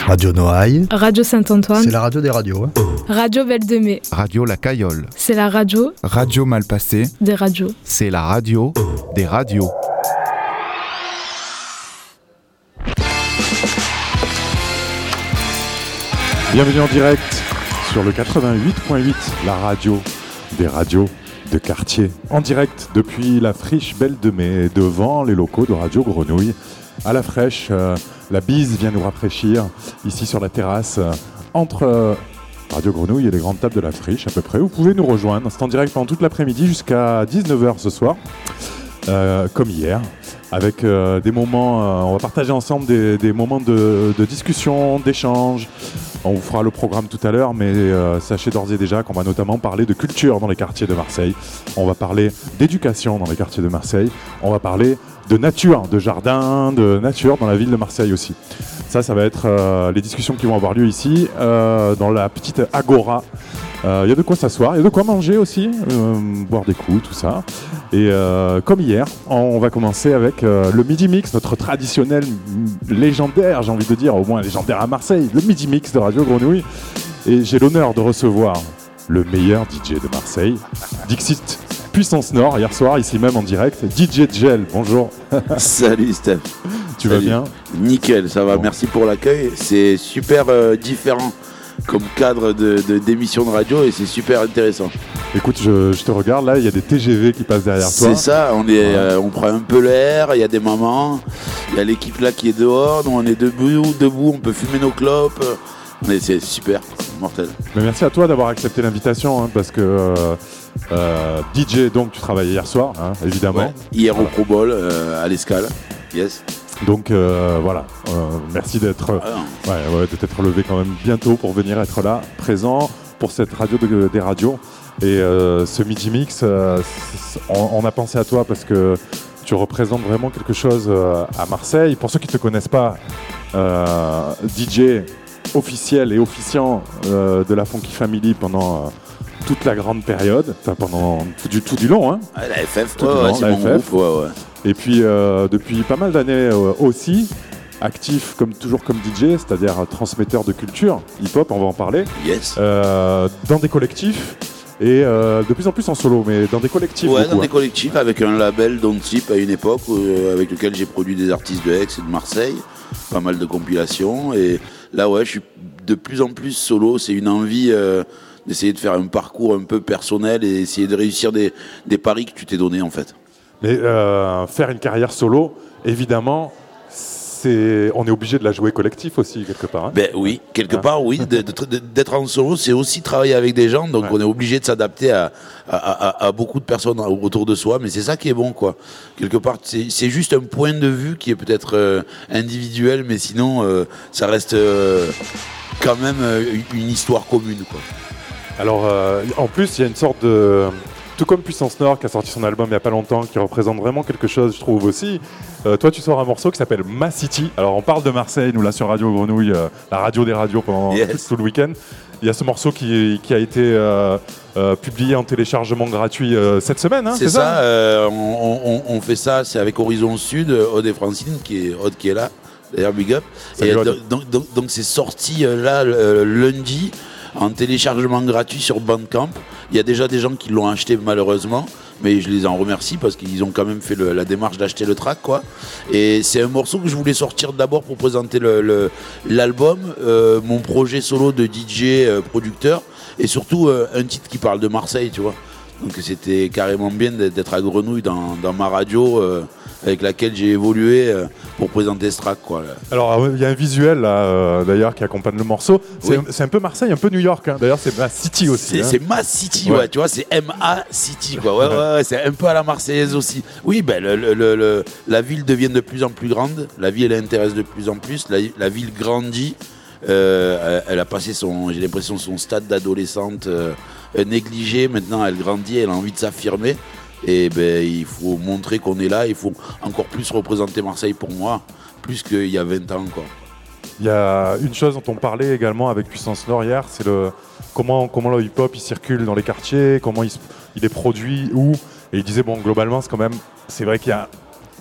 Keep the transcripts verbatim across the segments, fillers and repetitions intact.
Radio Noailles. Radio Saint-Antoine. C'est la radio des radios. Hein. Radio Val-de-Mai. Radio La Cayolle. C'est la radio. Radio Malpasset. Des radios. C'est la radio des radios. Bienvenue en direct sur le quatre-vingt-huit virgule huit, la radio des radios de quartier. En direct depuis la friche Belle de Mai, devant les locaux de Radio Grenouille. À la fraîche, euh, la bise vient nous rafraîchir ici sur la terrasse, euh, entre euh, Radio Grenouille et les grandes tables de la friche à peu près. Vous pouvez nous rejoindre, c'est en direct pendant toute l'après-midi jusqu'à dix-neuf heures ce soir, euh, comme hier. Avec euh, des moments, euh, on va partager ensemble des, des moments de, de discussion, d'échange. On vous fera le programme tout à l'heure, mais euh, sachez d'ores et déjà qu'on va notamment parler de culture dans les quartiers de Marseille. On va parler d'éducation dans les quartiers de Marseille. On va parler de nature, de jardin, de nature dans la ville de Marseille aussi. Ça, ça va être euh, les discussions qui vont avoir lieu ici, euh, dans la petite agora. Il euh, y a de quoi s'asseoir, il y a de quoi manger aussi, euh, boire des coups, tout ça. Et euh, comme hier, on va commencer avec euh, le Midi Mix, notre traditionnel légendaire, j'ai envie de dire, au moins légendaire à Marseille, le Midi Mix de Radio Grenouille. Et j'ai l'honneur de recevoir le meilleur D J de Marseille, Dixit Puissance Nord, hier soir, ici même en direct, D J Gel, bonjour. Salut Steph. Tu Salut. vas bien? Nickel, ça va, bon. Merci pour l'accueil, c'est super euh, différent comme cadre de, de, d'émission de radio et c'est super intéressant. Écoute, je, je te regarde là, il y a des T G V qui passent derrière toi. C'est ça, on, est, ouais. euh, on prend un peu l'air, il y a des mamans, il y a l'équipe là qui est dehors, nous on est debout, debout, on peut fumer nos clopes, mais c'est super, mortel. Mais merci à toi d'avoir accepté l'invitation, hein, parce que euh, euh, D J, donc tu travaillais hier soir, hein, évidemment. Ouais, hier voilà. Au Pro Bowl, euh, à l'Escale, yes. Donc euh, voilà, euh, merci d'être, ah ouais, ouais, de t'être levé quand même bientôt pour venir être là, présent pour cette radio de, des radios. Et euh, ce Midi Mix, euh, on, on a pensé à toi parce que tu représentes vraiment quelque chose euh, à Marseille. Pour ceux qui ne te connaissent pas, euh, D J officiel et officiant euh, de la Funky Family pendant... Euh, toute la grande période, enfin pendant tout du, tout du long. Hein. Ah, la F F, tout ouais, du ouais, long, c'est la mon F F. groupe, ouais, ouais. Et puis euh, depuis pas mal d'années euh, aussi, actif comme toujours comme D J, c'est-à-dire transmetteur de culture, hip-hop, on va en parler, yes. euh, dans des collectifs et euh, de plus en plus en solo, mais dans des collectifs. Ouais, beaucoup, dans des hein. collectifs avec un label Don't Tip à une époque euh, avec lequel j'ai produit des artistes de Aix et de Marseille, pas mal de compilations. Et là, ouais, je suis de plus en plus solo, c'est une envie... Euh, d'essayer de faire un parcours un peu personnel et essayer de réussir des, des paris que tu t'es donné en fait. Mais euh, faire une carrière solo, évidemment, c'est... on est obligé de la jouer collectif aussi, quelque part. Hein. Ben oui, quelque hein part, oui. De, de, d'être en solo, c'est aussi travailler avec des gens, donc ouais. On est obligé de s'adapter à, à, à, à beaucoup de personnes autour de soi, mais c'est ça qui est bon, quoi. Quelque part, c'est, c'est juste un point de vue qui est peut-être euh, individuel, mais sinon, euh, ça reste euh, quand même euh, une histoire commune, quoi. Alors, euh, en plus, il y a une sorte de... Tout comme Puissance Nord, qui a sorti son album il n'y a pas longtemps, qui représente vraiment quelque chose, je trouve aussi. Euh, toi, tu sors un morceau qui s'appelle Ma City. Alors, on parle de Marseille, nous, là, sur Radio Grenouille, euh, la radio des radios pendant yes. tout le week-end. Il y a ce morceau qui, qui a été euh, euh, publié en téléchargement gratuit euh, cette semaine, hein, c'est, c'est ça, ça euh, on, on, on fait ça, c'est avec Horizon Sud, Aude et Francine, qui est, Aude qui est là, d'ailleurs, big up. Salut, et donc, donc, donc, donc, c'est sorti euh, là, euh, lundi, en téléchargement gratuit sur Bandcamp. Il y a déjà des gens qui l'ont acheté malheureusement, mais je les en remercie parce qu'ils ont quand même fait le, la démarche d'acheter le track, quoi. Et c'est un morceau que je voulais sortir d'abord pour présenter le, le, l'album, euh, mon projet solo de D J euh, producteur, et surtout euh, un titre qui parle de Marseille, tu vois. Donc c'était carrément bien d'être à Grenouille dans, dans ma radio euh, avec laquelle j'ai évolué euh, pour présenter ce track, quoi. Alors il y a un visuel là, euh, d'ailleurs qui accompagne le morceau. C'est, oui. c'est un peu Marseille, un peu New York. Hein. D'ailleurs c'est Ma City aussi. C'est, hein. c'est Ma City, ouais. ouais. Tu vois, c'est M A City, quoi. Ouais, ouais, ouais, c'est un peu à la Marseillaise aussi. Oui, ben le, le, le, le, la ville devient de plus en plus grande. La ville elle intéresse de plus en plus. La, la ville grandit. Euh, elle, elle a passé son, j'ai l'impression, son stade d'adolescente euh, négligé. Maintenant, elle grandit. Elle a envie de s'affirmer. Et ben, il faut montrer qu'on est là, il faut encore plus représenter Marseille pour moi, plus qu'il y a vingt ans, quoi. Il y a une chose dont on parlait également avec Puissance Nord hier, c'est le, comment, comment le hip-hop il circule dans les quartiers, comment il, il est produit, où. Et il disait, bon, globalement, c'est quand même, c'est vrai qu'il y a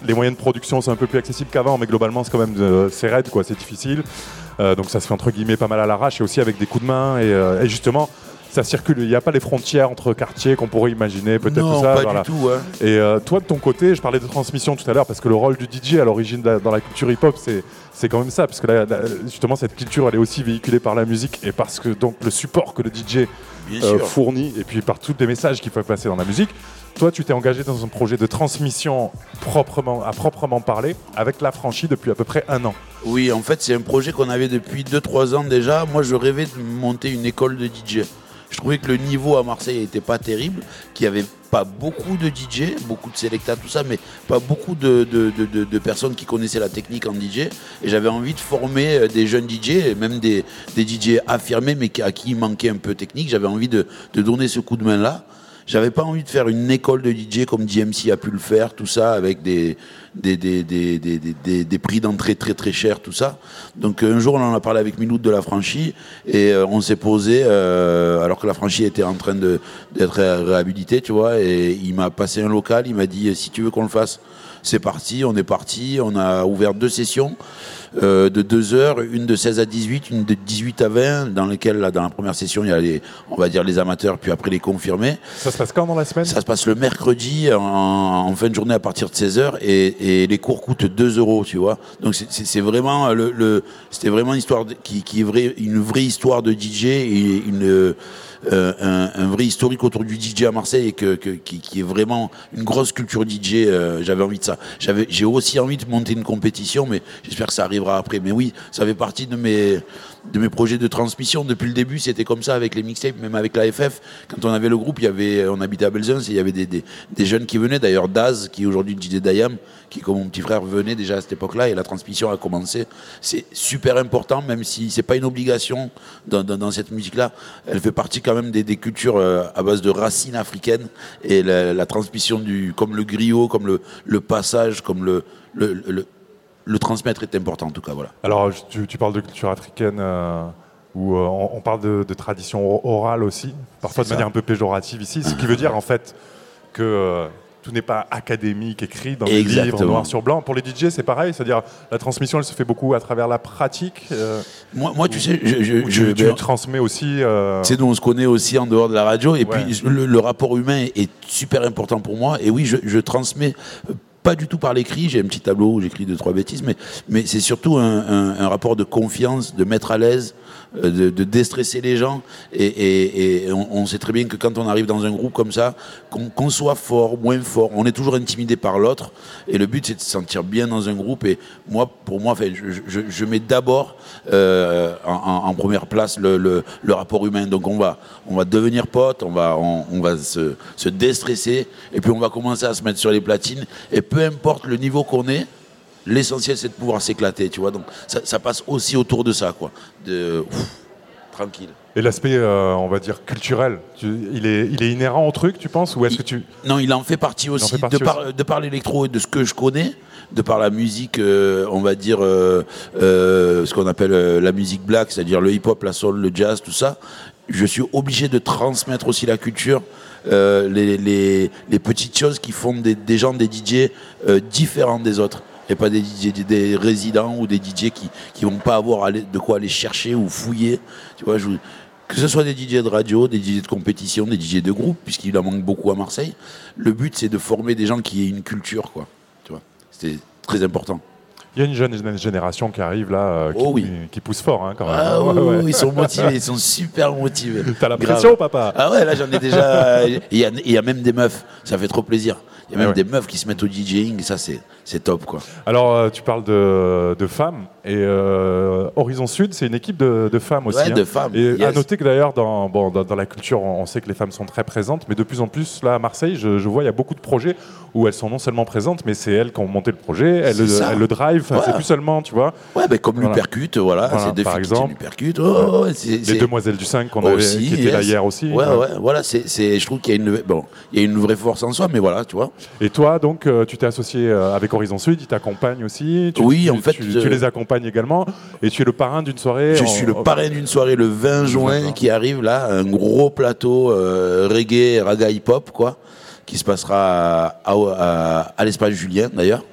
les moyens de production sont un peu plus accessibles qu'avant, mais globalement, c'est quand même euh, c'est raide, quoi, c'est difficile. Euh, donc ça se fait entre guillemets pas mal à l'arrache et aussi avec des coups de main. Et, euh, et justement, ça circule. Il n'y a pas les frontières entre quartiers qu'on pourrait imaginer, peut-être non, tout ça. pas voilà. du tout. Ouais. Et euh, toi, de ton côté, je parlais de transmission tout à l'heure, parce que le rôle du D J à l'origine de la, dans la culture hip-hop, c'est, c'est quand même ça, parce que là, là, justement, cette culture, elle est aussi véhiculée par la musique et parce que donc le support que le D J euh, fournit, et puis par tous les messages qu'il faut passer dans la musique. Toi, tu t'es engagé dans un projet de transmission proprement, à proprement parler, avec l'Affranchi depuis à peu près un an. Oui, en fait, c'est un projet qu'on avait depuis deux trois ans déjà. Moi, je rêvais de monter une école de D J. Je trouvais que le niveau à Marseille n'était pas terrible, qu'il n'y avait pas beaucoup de D J, beaucoup de Selecta, tout ça, mais pas beaucoup de, de, de, de, de personnes qui connaissaient la technique en D J. Et j'avais envie de former des jeunes D J, et même des, des D J affirmés, mais à qui il manquait un peu technique. J'avais envie de, de donner ce coup de main-là. J'avais pas envie de faire une école de D J comme D M C a pu le faire, tout ça, avec des, des, des, des, des, des, des prix d'entrée très très chers, tout ça. Donc un jour, on en a parlé avec Miloud de l'Affranchi et euh, on s'est posé, euh, alors que l'Affranchi était en train de, d'être réhabilité, tu vois, et il m'a passé un local, il m'a dit si tu veux qu'on le fasse, c'est parti, on est parti, on a ouvert deux sessions. Euh, de deux heures, une de seize à dix-huit, une de dix-huit à vingt, dans lesquelles, là, dans la première session, il y a les, on va dire les amateurs, puis après les confirmés. Ça se passe quand dans la semaine ? Ça se passe le mercredi, en, en fin de journée à partir de seize heures, et, et les cours coûtent deux euros, tu vois. Donc c'est, c'est, c'est vraiment le, le, c'était vraiment une histoire de, qui, qui est vraie, une vraie histoire de D J et une, Euh, un, un vrai historique autour du D J à Marseille et que, que, qui, qui est vraiment une grosse culture D J. Euh, j'avais envie de ça. J'avais, j'ai aussi envie de monter une compétition, mais j'espère que ça arrivera après. Mais oui, ça fait partie de mes, de mes projets de transmission. Depuis le début, c'était comme ça avec les mixtapes, même avec la F F. Quand on avait le groupe, il y avait, on habitait à Belzunce et il y avait des, des, des jeunes qui venaient. D'ailleurs, Daz, qui est aujourd'hui le D J d'Ayam, qui, comme mon petit frère, venait déjà à cette époque-là et la transmission a commencé. C'est super important, même si c'est pas une obligation dans, dans, dans cette musique-là. Elle fait partie quand même des, des cultures euh, à base de racines africaines et la, la transmission du, comme le griot, comme le, le passage, comme le, le, le, le transmettre est important en tout cas. Voilà. Alors tu, tu parles de culture africaine. Euh... où euh, on, on parle de, de tradition orale aussi, parfois c'est de ça. Manière un peu péjorative ici, ce qui veut dire en fait que euh, tout n'est pas académique, écrit dans les livres noir sur blanc. Pour les D J, c'est pareil, c'est-à-dire la transmission, elle se fait beaucoup à travers la pratique. Euh, moi, moi, tu sais, je, je, tu, je, tu ben, transmets aussi. Euh... C'est nous, on se connaît aussi en dehors de la radio, et ouais. puis le, le rapport humain est, est super important pour moi. Et oui, je, je transmets. Pas du tout par l'écrit, j'ai un petit tableau où j'écris deux, trois bêtises, mais, mais c'est surtout un, un, un rapport de confiance, de mettre à l'aise, de, de déstresser les gens. Et, et, et on, on sait très bien que quand on arrive dans un groupe comme ça, qu'on, qu'on soit fort, moins fort, on est toujours intimidé par l'autre. Et le but, c'est de se sentir bien dans un groupe. Et moi, pour moi, enfin, je, je, je mets d'abord euh, en, en première place le, le, le rapport humain. Donc on va, on va devenir potes, on va, on, on va se, se déstresser, et puis on va commencer à se mettre sur les platines. Et peu importe le niveau qu'on est, l'essentiel c'est de pouvoir s'éclater, tu vois. Donc ça, ça passe aussi autour de ça, quoi. De ouf, tranquille. Et l'aspect, euh, on va dire culturel, tu, il est, il est inhérent au truc, tu penses, ou est-ce il, que tu Non, il en fait partie aussi. Fait partie de, par, aussi. de par l'électro et de ce que je connais, de par la musique, euh, on va dire euh, euh, ce qu'on appelle euh, la musique black, c'est-à-dire le hip-hop, la soul, le jazz, tout ça. Je suis obligé de transmettre aussi la culture. Euh, les, les, les petites choses qui font des, des gens, des D J euh, différents des autres, et pas des D J, des, des résidents ou des D J qui qui vont pas avoir aller, de quoi aller chercher ou fouiller, tu vois. Je, que ce soit des D J de radio, des D J de compétition, des D J de groupe, puisqu'il en manque beaucoup à Marseille. Le but, c'est de former des gens qui aient une culture, quoi. Tu vois, c'est très important. Il y a une jeune génération qui arrive là, euh, qui, oh oui. qui pousse fort hein, quand même. Ah ouais, oui, ouais. Ils sont motivés, ils sont super motivés. T'as la pression, papa? Ah ouais, là j'en ai déjà. Il y, y a même des meufs, ça fait trop plaisir. Il y a même ah ouais. des meufs qui se mettent au DJing, et ça c'est, c'est top, quoi. Alors euh, tu parles de, de femmes, et euh, Horizon Sud, c'est une équipe de, de femmes aussi. Ouais, hein. de femmes. Et yes. à noter que d'ailleurs, dans, bon, dans, dans la culture, on sait que les femmes sont très présentes, mais de plus en plus, là à Marseille, je, je vois, il y a beaucoup de projets où elles sont non seulement présentes, mais c'est elles qui ont monté le projet, elles, le, elles le drive, ouais. c'est plus seulement, tu vois. Ouais, bah, comme voilà. Lupercute, voilà, voilà, c'est deux par filles exemple. qui Lupercute. Oh, ouais. c'est, les c'est... Demoiselles du cinq qu'on avait, qui étaient yes. là hier aussi. Ouais, ouais, ouais. voilà, c'est, c'est, je trouve qu'il y a une, bon, il y a une vraie force en soi, mais voilà, tu vois. Et toi, donc, euh, tu t'es associé euh, avec Horizon Sud, ils t'accompagnent aussi. Tu, oui, tu, en fait, tu, tu les accompagnes également, et tu es le parrain d'une soirée. Je en... suis le parrain d'une soirée le vingt juin D'accord. qui arrive là, un gros plateau euh, reggae, raga hip-hop, quoi, qui se passera à, à, à, à l'espace Julien d'ailleurs.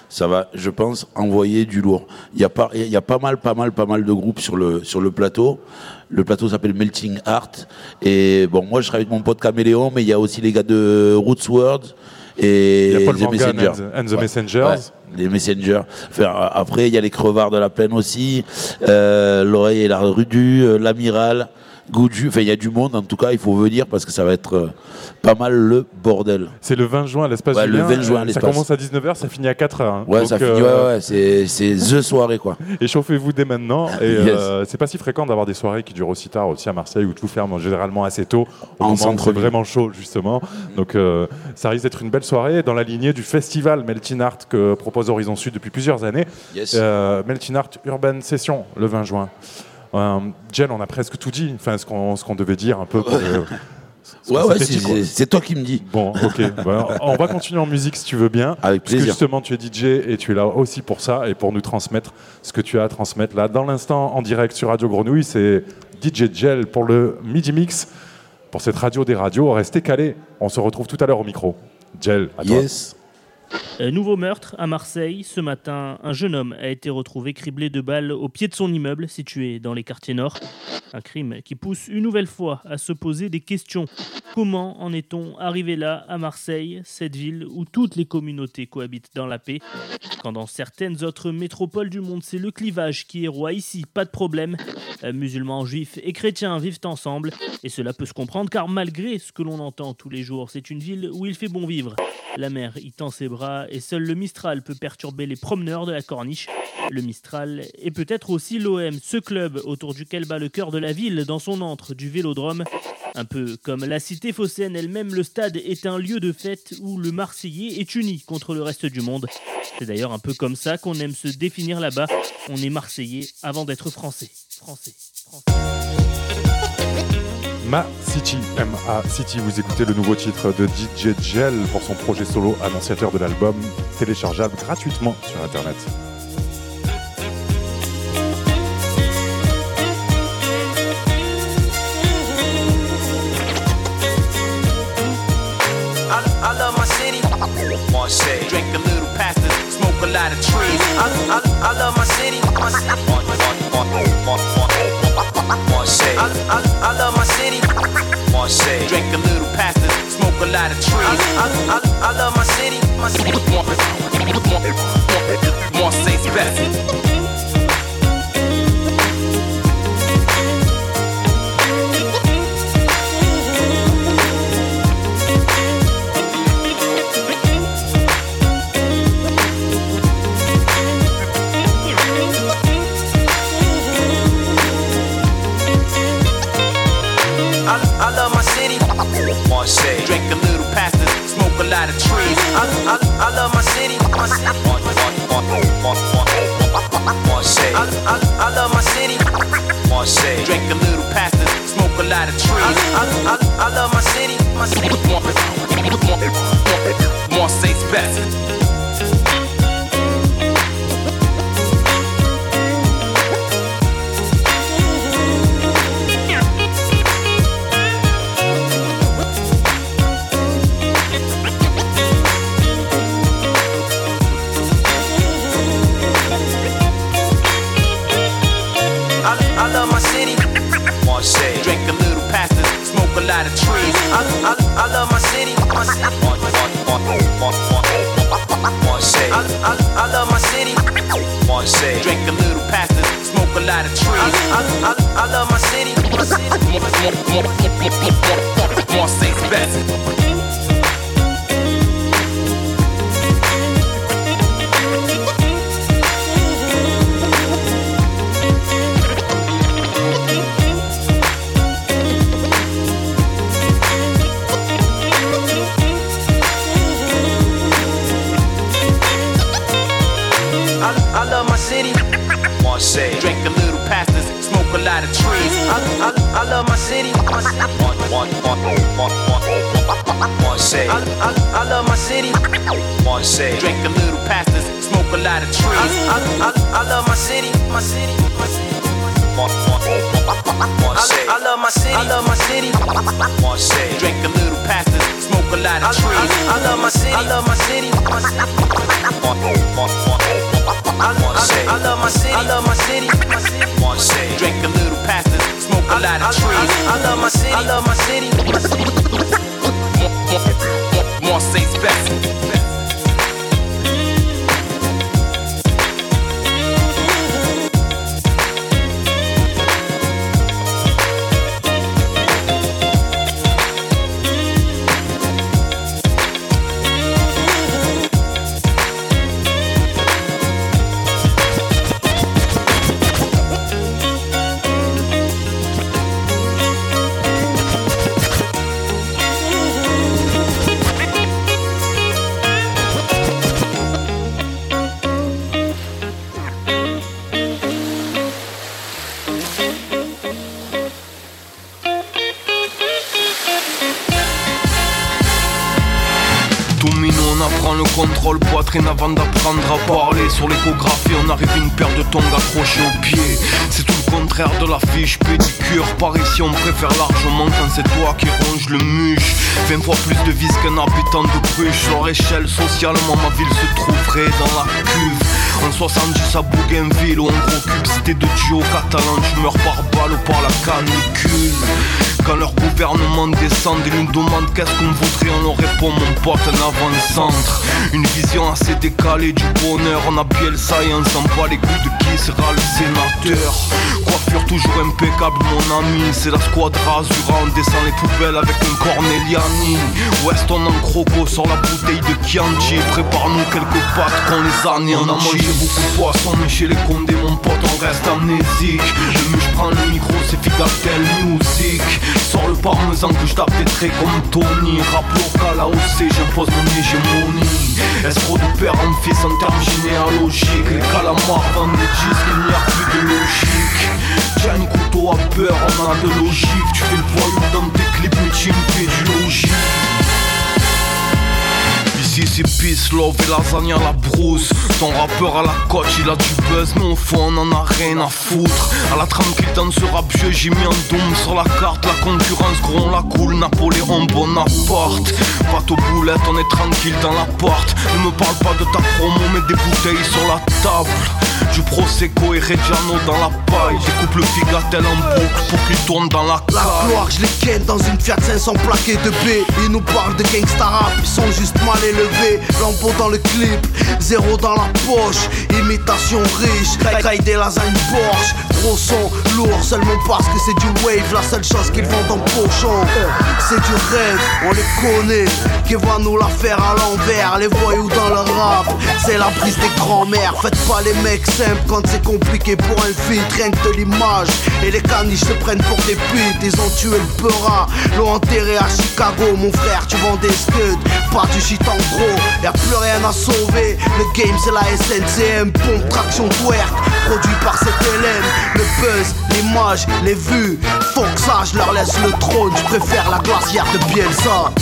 ça va, je pense, envoyer du lourd. Il y a pas, il y a pas mal, pas mal, pas mal de groupes sur le sur le plateau. Le plateau s'appelle Melting Heart. Et bon, moi, je serai avec mon pote Caméléon, mais il y a aussi les gars de Roots World et Il y a Paul The Morgan Messengers. and, and the Ouais. Messengers. Ouais, les Messengers. Enfin, après, il y a les Crevards de la Plaine aussi, euh, l'Oreille et la Rudu, euh, l'Amiral, Goudu. Enfin, il y a du monde. En tout cas, il faut venir parce que ça va être euh, pas mal le bordel. C'est le vingt juin à l'espace Ouais, Julien. le vingt juin à Ça l'espace. commence à dix-neuf heures, ça finit à quatre heures. hein. Ouais, Donc, ça finit. euh, Ouais, ouais, c'est c'est the soirée quoi. Échauffez-vous dès maintenant. Et Yes. euh, c'est pas si fréquent d'avoir des soirées qui durent aussi tard aussi à Marseille où tout ferme généralement assez tôt. Au En moment où c'est centre-ville. vraiment chaud justement. Donc euh, ça risque d'être une belle soirée dans la lignée du festival Melting Art que propose Horizon Sud depuis plusieurs années. Yes. Euh, Melting Art Urban Session le vingt juin. Euh, Jen, on a presque tout dit. Enfin, ce qu'on ce qu'on devait dire un peu. Pour le- ce Ouais, qu'on ouais, s'était c'est dit, quoi. c'est- c'est toi qui me dis. Bon, ok. Bah, on va continuer en musique si tu veux bien. Avec Parce que plaisir. justement, tu es D J et tu es là aussi pour ça et pour nous transmettre ce que tu as à transmettre là. Dans l'instant, en direct sur Radio Grenouille, c'est D J Gel pour le Midi Mix. Pour cette radio des radios, restez calés. On se retrouve tout à l'heure au micro. Gel, à toi. Yes. Euh, nouveau meurtre à Marseille. Ce matin, un jeune homme a été retrouvé criblé de balles au pied de son immeuble situé dans les quartiers nord. Un crime qui pousse une nouvelle fois à se poser des questions. Comment en est-on arrivé là, à Marseille, cette ville où toutes les communautés cohabitent dans la paix? Quand dans certaines autres métropoles du monde, c'est le clivage qui est roi, ici, pas de problème. Euh, musulmans, juifs et chrétiens vivent ensemble. Et cela peut se comprendre car malgré ce que l'on entend tous les jours, c'est une ville où il fait bon vivre. La mer y tend ses bras et seul le Mistral peut perturber les promeneurs de la corniche. Le Mistral est peut-être aussi l'O M, ce club autour duquel bat le cœur de la ville dans son antre du Vélodrome. Un peu comme la cité phocéenne elle-même, le stade est un lieu de fête où le Marseillais est uni contre le reste du monde. C'est d'ailleurs un peu comme ça qu'on aime se définir là-bas. On est Marseillais avant d'être Français. Français. Français. Ma City, M A City, vous écoutez le nouveau titre de D J Gel pour son projet solo annonciateur de l'album, téléchargeable gratuitement sur internet. I, I love my city. Marseille. Drink a little pasta, smoke a lot of trees. I, I, I love my city. My city. Marseille. I, I, I love my city. Marseille. Drink a little pasta, smoke a lot of trees. I, I, I, I love my city. My city. Marseille's best. I love my city. Marseille. Drink a little pasta, smoke a lot of trees. I, I, I love my city. My city. Marseille. I, I, I love my city. Marseille. Drink a little pasta, smoke a lot of trees. I, I, I, I love my city. My city. Marseille's best. I love my city. Marseille. Drink a little pasta, smoke a lot of trees. I, I, I love my city. My city. Marseille. I, I, I love my city. Marseille. Drink a little pasta, smoke a lot of trees. I, I, I, I love my city. My city. Marseille's best. I love my city. Marseille. Drink a little pasta, smoke a lot of trees. I, I, I love my city. Marseille. I, I, I love my city. Marseille. Drink a little pasta, smoke a lot of trees. I, I, I, I love my city. My city. My city. Marseille. I, I love my city. I love my city. Marseille. Drink a little pastors, smoke a lot of trees. I, I, I love my city, I love my city. My city. I, I, I love my city, I love my city. My city. Drink a little pastors, smoke a lot of trees. I, I, I love my city, I love my city. My city. Marseille's best. Contrôle poitrine avant d'apprendre à parler. Sur l'échographie on arrive une paire de tongs accrochés au pied. C'est tout le contraire de la fiche pédicure. Par ici on préfère largement quand c'est toi qui ronge le muche. Vingt fois plus de vis qu'un habitant de Bruges. Sur échelle socialement ma ville se trouverait dans la cuve. En soixante-dix à Bougainville ou en gros cube cité de duo catalan. Tu meurs par balle ou par la canicule. Quand leur gouvernement descend et nous demande qu'est-ce qu'on voudrait, on leur répond mon pote un avant-centre. Une vision assez décalée du bonheur. On a Bielsa et on s'en bat les couilles de qui sera le sénateur. Coiffure toujours impeccable mon ami. C'est la squadra Azura, on descend les poubelles avec un Corneliani. Weston en croco sur la bouteille de Chianti. Prépare-nous quelques pâtes qu'on les anéantit. On a mangé beaucoup de poissons mais chez les condés mon pote on reste amnésique. Le mieux je prends le micro c'est Figatel Music. Sors le parmesan que je tape des traits comme Tony. Rap local A O C, j'impose mon hégémonie. Escroc de père en fils en termes généalogiques. Les calamars vendent des disques, il n'y a plus de logique. Tiens couteau à beurre, on a de logique. Tu fais le voyou dans tes clips mais tu me fais du logique. Ici c'est peace, love et lasagne à la brousse. Ton rappeur à la coach il a du buzz mais au fond on en a rien à foutre. À la tranquille dans ce rap jeu j'ai mis un doom sur la carte. La concurrence gros on la coule, Napoléon Bonaparte. Pâte aux boulettes on est tranquille dans l'appart. Ne me parle pas de ta promo mais des bouteilles sur la table. Du Prosecco et Reggiano dans la paille. Découpe le Figatel en boucle pour qu'il tourne dans la cale. La gloire je les ken dans une Fiat cinq cents plaquée de B. Ils nous parlent de gangsta rap, ils sont juste mal élevés. Lambeau dans le clip, zéro dans la poche. Imitation riche, caille des lasagnes Porsche. Gros son, lourd seulement parce que c'est du wave. La seule chose qu'ils vendent en pochon c'est du rêve, on les connaît. Qui va nous la faire à l'envers. Les voyous dans le rap, c'est la prise des grands-mères. Faites pas les mecs simples quand c'est compliqué pour un feat. Rien que de l'image et les caniches se prennent pour des putes. Ils ont tué le Peura, l'ont enterré à Chicago. Mon frère tu vends des scuds, pas du shit en gros. Y'a plus rien à sauver, le game c'est la S N C M. Pompe, traction, twerk, produit par C T L M. Le buzz, l'image, les vues, faut que ça je leur laisse le trône. Je préfère la glacière de Bielsa.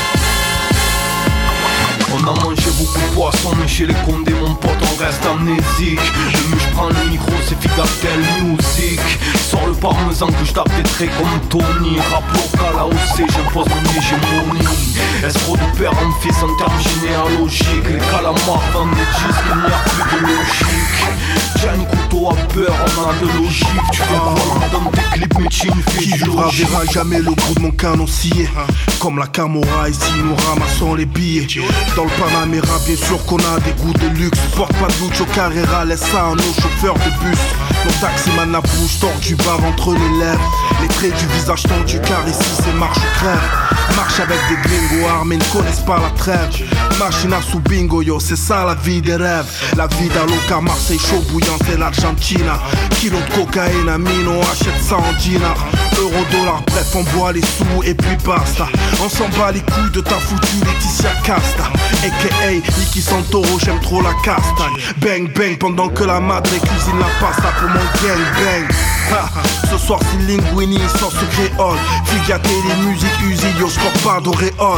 On a mangé beaucoup de poissons mais chez les condés mon pote on reste amnésique. Le mieux je prends le micro c'est Figatel Music. Sors le parmesan que je tape des traits comme Tony. Rap local A O C, j'impose mon hégémonie. Escroc de père en fils en termes généalogiques. Les calamars vendent des disques, il n'y a plus de logique. Tiens couteau à beurre, on a de logique. Tu fais quoi dans tes clips mais tu me fais du logique. Qui verra jamais le bout de mon canon scié. Comme la Camorra ici nous ramassons les billets. Dans le Panamera bien sûr qu'on a des goûts de luxe. Porte pas de Lucho Carrera, laisse ça à nos chauffeurs de bus. Nos taximans la bouche tordue, bave entre les lèvres. Les traits du visage tendu car ici c'est marche ou crève. Marche avec des gringos armés, ne connaissent pas la trêve. Machine à sous bingo yo, c'est ça la vie des rêves. La vie d'Aloca, Marseille chaud bouillant c'est l'Argentina. Kilo de cocaïne à Mino, achète ça en dinar. Euro dollar, bref on boit les sous et puis basta. On s'en bat les couilles de ta foutue Laetitia Casta. A K A Niki Santoro, j'aime trop la castagne. Bang bang pendant que la madre cuisine la pasta pour mon gang bang. Ce soir c'est Linguini sans ce créole. Figatel les musiques usines, yo j'porte pas d'auréole.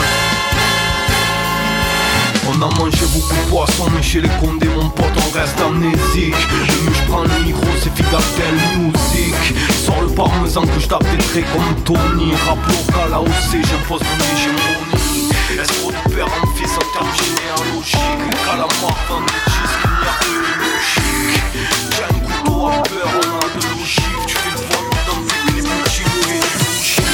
On a mangé beaucoup de poissons mais chez les condés mon pote on reste amnésique. Le mieux je prends le micro c'est Figatel Music. Sors le parmesan présent que je tape des traits comme Tony. Rap local A O C, j'impose mon hégémonie. Escroc de père en fils en termes généalogiques. Les calamars vendent des disques, il n'y a que une logique. J'ai un couteau à peur, on a de logique. Tu fais le voile dans toutes les boutiques et du logique.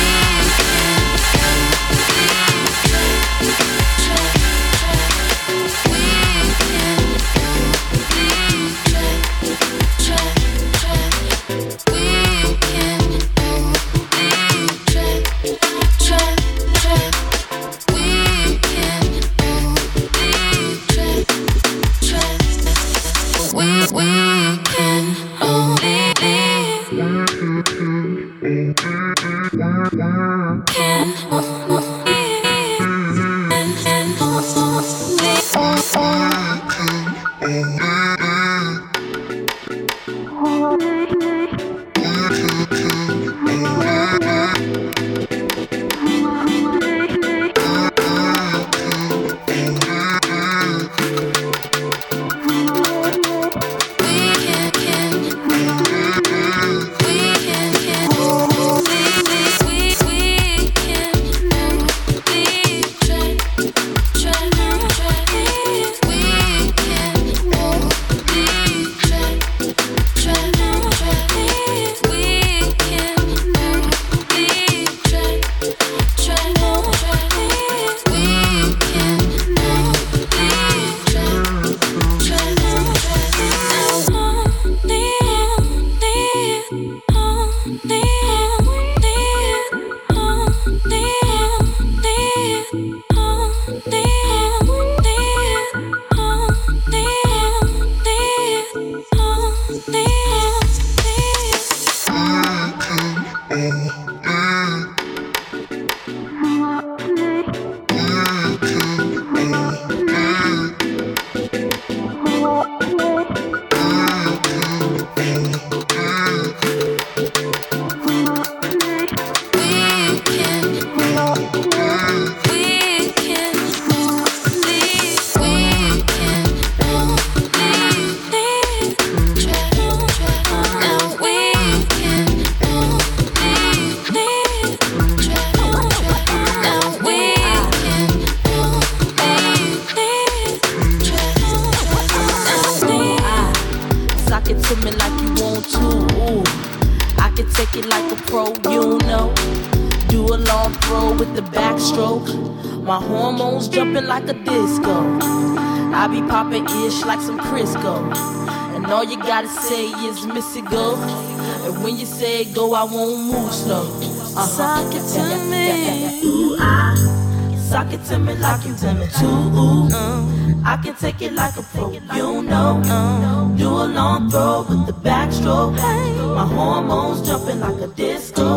Like some Crisco, and all you gotta say is miss it go. And when you say go, I won't move slow. Uh-huh. Sock it to yeah, me, yeah, yeah, yeah. Ooh, I sock it to me like you want me to. Ooh, uh, I can take it like a pro, you know. Uh, do a long throw with the backstroke. My hormones jumping like a disco.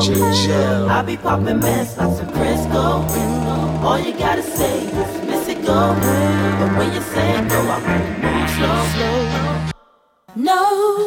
I be popping mess like some Crisco. All you gotta say is miss it go. And when you say go, I won't move slow, slow. No.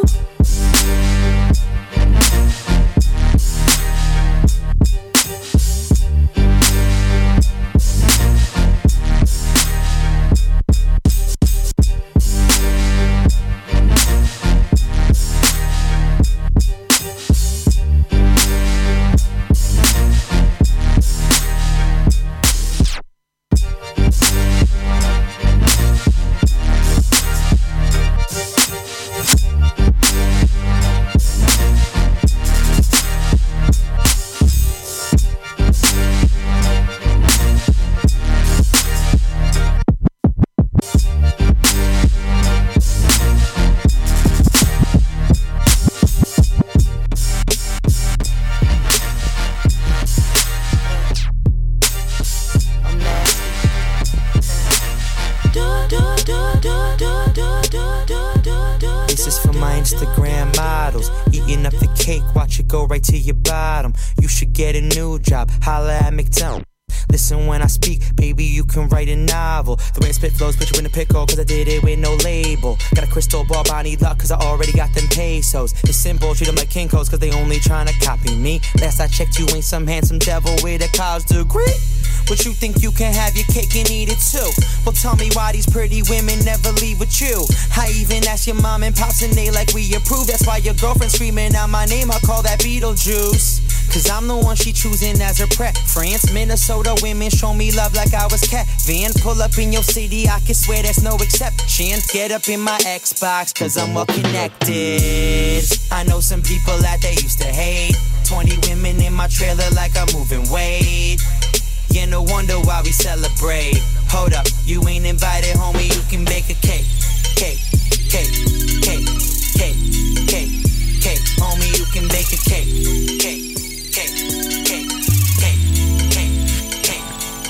To your bottom, you should get a new job. Holla at McDonald's. Listen when I speak, baby, you can write a novel. The way I spit flows, put you in a pickle, cause I did it with no label. Got a crystal ball, but I need luck, cause I already got them pesos. It's simple, treat them like king codes, cause they only tryna copy me. Last I checked, you ain't some handsome devil with a college degree. But you think you can have your cake and eat it too? Well, tell me why these pretty women never leave with you. I even ask your mom and pops and they like we approve. That's why your girlfriend screaming out my name, I call that Beetlejuice. Cause I'm the one she choosing as her preference. Minnesota women show me love like I was Kevin. Pull up in your city, I can swear there's no exception. Get up in my Xbox, cause I'm well connected. I know some people that they used to hate. Twenty women in my trailer like I'm moving weight. Yeah, no wonder why we celebrate. Hold up, you ain't invited, homie, you can bake a cake. Cake, cake, cake, cake, cake, cake. Homie, you can bake a cake. Cake, cake, cake, cake, cake, cake,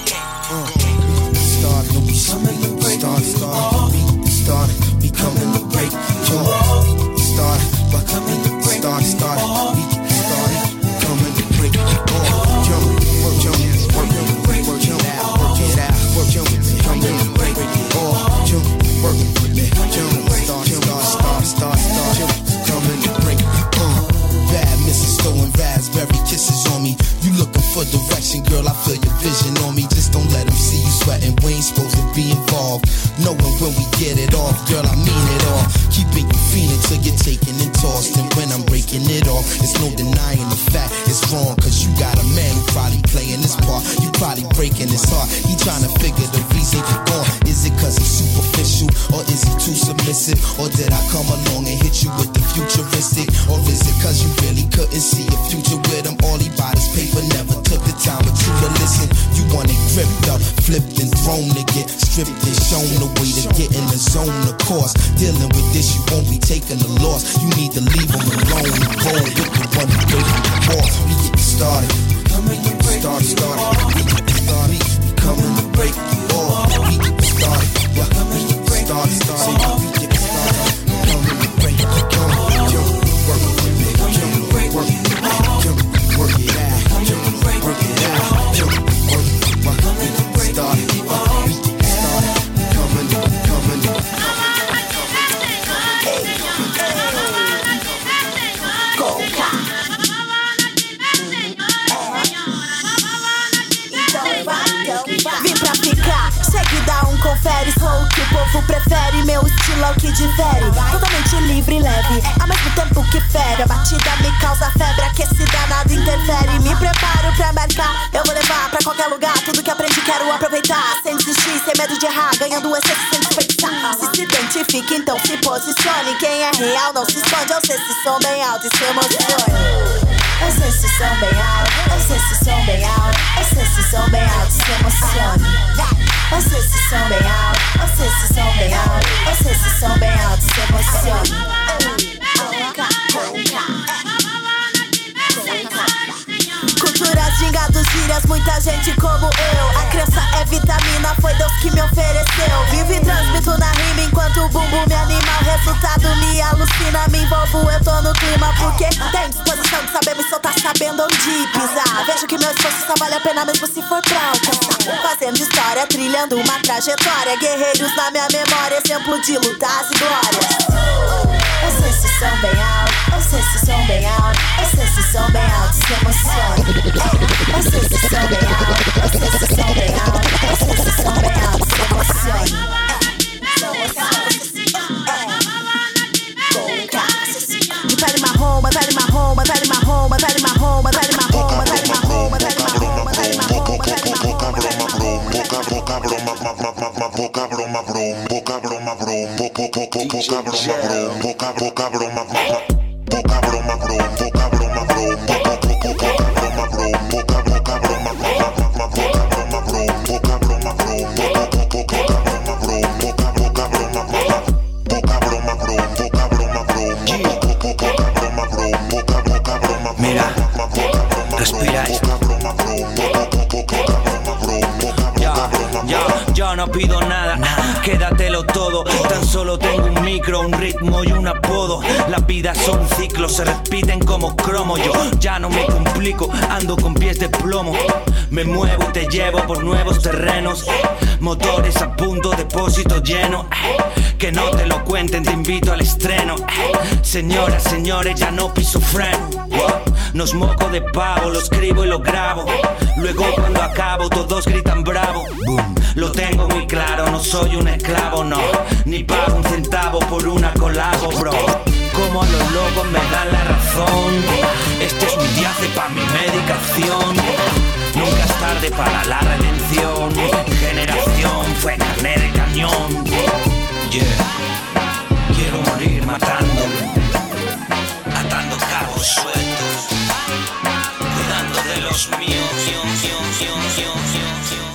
cake. Start, we coming to break. Start, start, we start, we coming to break. Start, start, we coming to break. Start, start, we start, coming to break. Jump, work, jump, work, work, work, jump, work it out, work, jump, coming to break. Oh, jump, work, jump, start, start, start, start, start, jump, coming to break. Uh, bad missus throwing raspberry kisses on me. You looking for direction, girl? I feel your vision on me. Just don't let them see you sweating. We ain't supposed to be involved. Knowing when we get it off, girl, I mean it all. Keeping you feeling till you're taken and tossed. And when I'm breaking it off, it's no denying the fact it's wrong. Cause you got a man who probably playing his part. You probably breaking his heart. He trying to figure the reason you're gone. Is it cause he's superficial? Or is he too submissive? Or did I come along and hit you with the futuristic? Or is it cause you really couldn't see a future with him? All he bought is paper, never took the time with you to listen. You want it gripped up, flipped and thrown to get stripped and shown the way to get in the zone. Of course, dealing with this, you won't be taking a loss. You need to leave him alone and roll with the one who breaking the walls. We get started, coming to break. Start, start, we get started, coming to break you all. We get started, yeah, coming to break. Start, start, we get started, coming to break. Come, jump, work, jump, work, jump, work it out, jump, work it out, jump, work, coming to break. Start, we get started, coming, coming, coming. Vim pra ficar, segue, dá um confere. Sou o que o povo prefere, meu estilo é o que difere. Totalmente livre e leve, ao mesmo tempo que fere. A batida me causa febre, aquecida nada interfere. Me preparo pra marcar, eu vou levar pra qualquer lugar. Tudo que aprendi quero aproveitar, sem desistir, sem medo de errar. Ganhando essência sem desperdiçar. Se se identifica, então se posicione. Quem é real não se esconde. Eu sei se som bem alto e se emocione. Eu sei se som bem alto, eu sei se som bem alto, eu sei se som bem alto, se emocione. Eu sei se som bem alto, eu sei se som bem alto, eu sei se som bem alto, se emocione. Culturas, gingados, gírias, muita gente como eu. A crença é vitamina, foi Deus que me ofereceu. Vivo e transmito na rima enquanto o bumbum me anima. O resultado me alucina, me envolvo, eu tô no clima. Porque tem disposição de saber me soltar, sabendo onde pisar. Vejo que meu esforço só vale a pena mesmo se for pra alcançar. Fazendo história, trilhando uma trajetória. Guerreiros na minha memória, exemplo de lutas e glórias. Eu sei se som bem alto, eu sei se som bem alto, eu sei se som bem alto, se emocione. Eu sei se som bem alto, eu sei se som bem alto, eu sei se som bem alto, se emocione. De pele marrom, pele marrom, pele marrom, pele marrom, pele marrom, pele marrom, pele marrom, pele marrom, pele marrom. Boca broma, boca broma, boca broma, boca broma, boca boca broma, boca broma, boca broma, Mira, respira. Ya, yo no pido nada, quédatelo todo. Tan solo tengo un micro, un ritmo y un apodo. Las vidas son ciclos, se repiten como cromo. Yo ya no me complico, ando con pies de plomo. Me muevo y te llevo por nuevos terrenos. Motores a punto, depósito lleno. Que no te lo cuenten, te invito al estreno. Señoras, señores, ya no piso freno. Nos moco de pavo, lo escribo y lo grabo. Luego cuando acabo todos gritan bravo. Boom. Lo tengo muy claro, no soy un esclavo, no. Ni pago un centavo por una colabo, bro. Como a los locos me dan la razón. Este es mi viaje pa' mi médico push me on, on, on, on, on, on.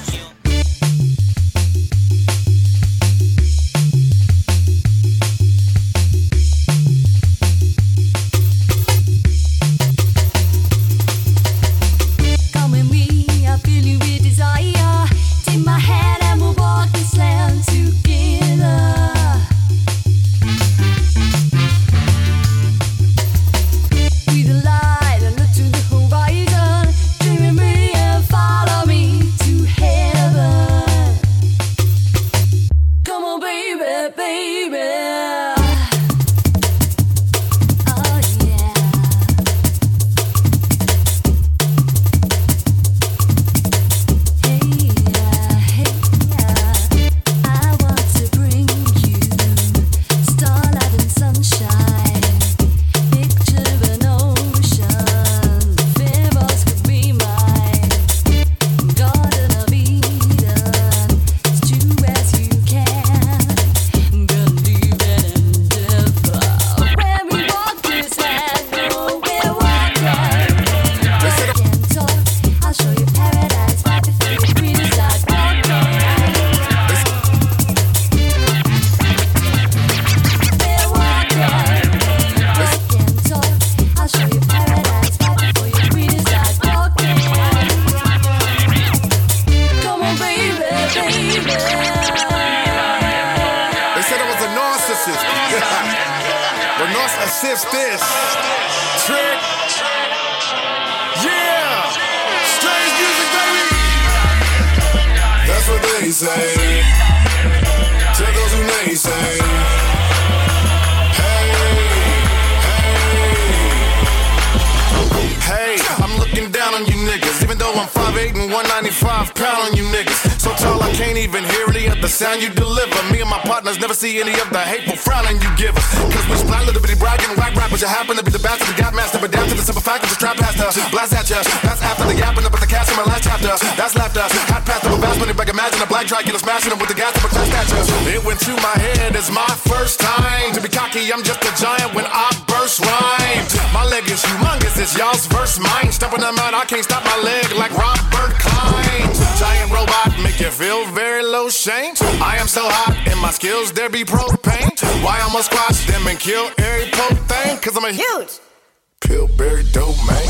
Sound you deliver. Me and my partners never see any of the hateful frowning you give us. Cause we splat little bitty bragging, whack rap, but you happen to be the bastard, the gap master, but down to the simple fact that the strap has to blast at ya. That's after the yapping up at the cast in my last chapter. That's laughter. Hot past up a vast money back. Imagine a black Dracula smashing him with the gas up a class at ya. It went to my head, it's my first time to be cocky. I'm just a giant when I burst rhyme. My leg is humongous, it's y'all's verse mine. Stepping them out, I can't stop my leg like Robert Klein. Giant robot, make you feel very low shame. I am so hot, and my skills there be propane. Why I must squash them and kill every pope thing? Cause I'm a huge Pillberry dope man.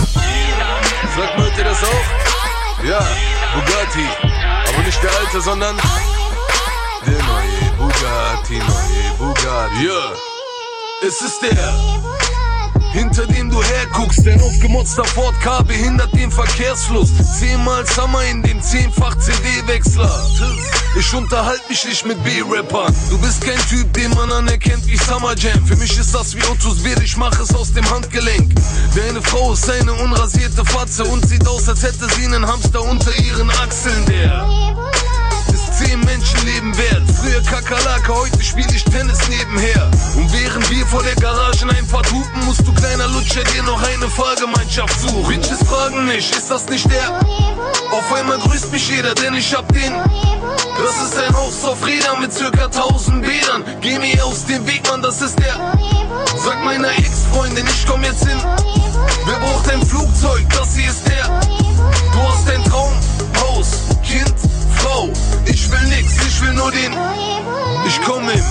Sagt man dir das auch? Ja, Bugatti. Aber nicht der alte, sondern der neue Bugatti, neue Bugatti. Ja, es ist der, hinter dem du herguckst, dein aufgemotzter Ford K behindert den Verkehrsfluss. Zehnmal Summer in dem zehnfach-C D-Wechsler. Ich unterhalte mich nicht mit B-Rappern. Du bist kein Typ, den man anerkennt wie Summer Jam. Für mich ist das wie Ottos Bier, ich mach es aus dem Handgelenk. Deine Frau ist eine unrasierte Fatze und sieht aus, als hätte sie einen Hamster unter ihren Achseln. Der ist zehn Menschenleben wert. Früher Kakerlake, heute spiel ich Tennis nebenher. Und während wir vor der Garage ein paar hupen, musst du kleiner Lutscher dir noch eine Fahrgemeinschaft suchen. Bitches fragen mich, ist das nicht der? Auf einmal grüßt mich jeder, denn ich hab den. Das ist ein Haus auf Rädern mit circa tausend Bädern. Geh mir aus dem Weg, Mann, das ist der. Sag meiner Ex-Freundin, ich komm jetzt hin. Wer braucht ein Flugzeug? Das hier ist der. Du hast ein Traum, Haus, Kind, Frau. Ich will nix, ich will nur den. Ich komm hin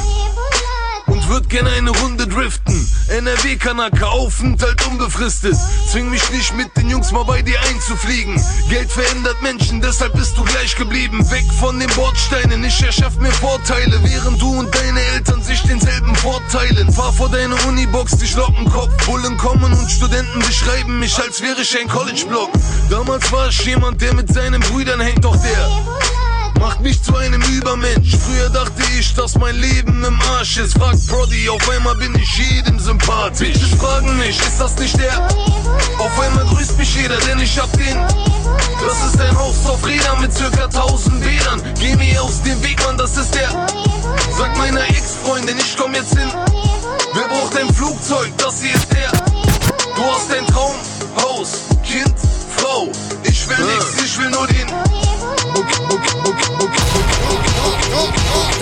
und würd gerne eine Runde driften. N R W-Kanaka, Aufenthalt unbefristet. Zwing mich nicht mit den Jungs mal bei dir einzufliegen. Geld verändert Menschen, deshalb bist du gleich geblieben. Weg von den Bordsteinen, ich erschaff mir Vorteile, während du und deine Eltern sich denselben Vorteilen. Fahr vor deine Unibox, dich Lockenkopf. Bullen kommen und Studenten beschreiben mich, als wäre ich ein College-Block. Damals war ich jemand, der mit seinen Brüdern hängt, doch der macht mich zu einem Übermensch. Früher dachte ich, dass mein Leben im Arsch ist. Fragt Prodi, auf einmal bin ich jedem sympathisch. Bitches fragen mich, ist das nicht der? Auf einmal grüßt mich jeder, denn ich hab den. Das ist ein Haus auf Rädern mit circa tausend Bädern. Geh mir aus dem Weg, Mann, das ist der. Sag meiner Ex-Freundin, ich komm jetzt hin. Wer braucht ein Flugzeug? Das hier ist der. Du hast ein Traum, Haus, Kind, Frau. Ich will nix, ich will nur den. Okay, okay, okay, okay, okay, okay,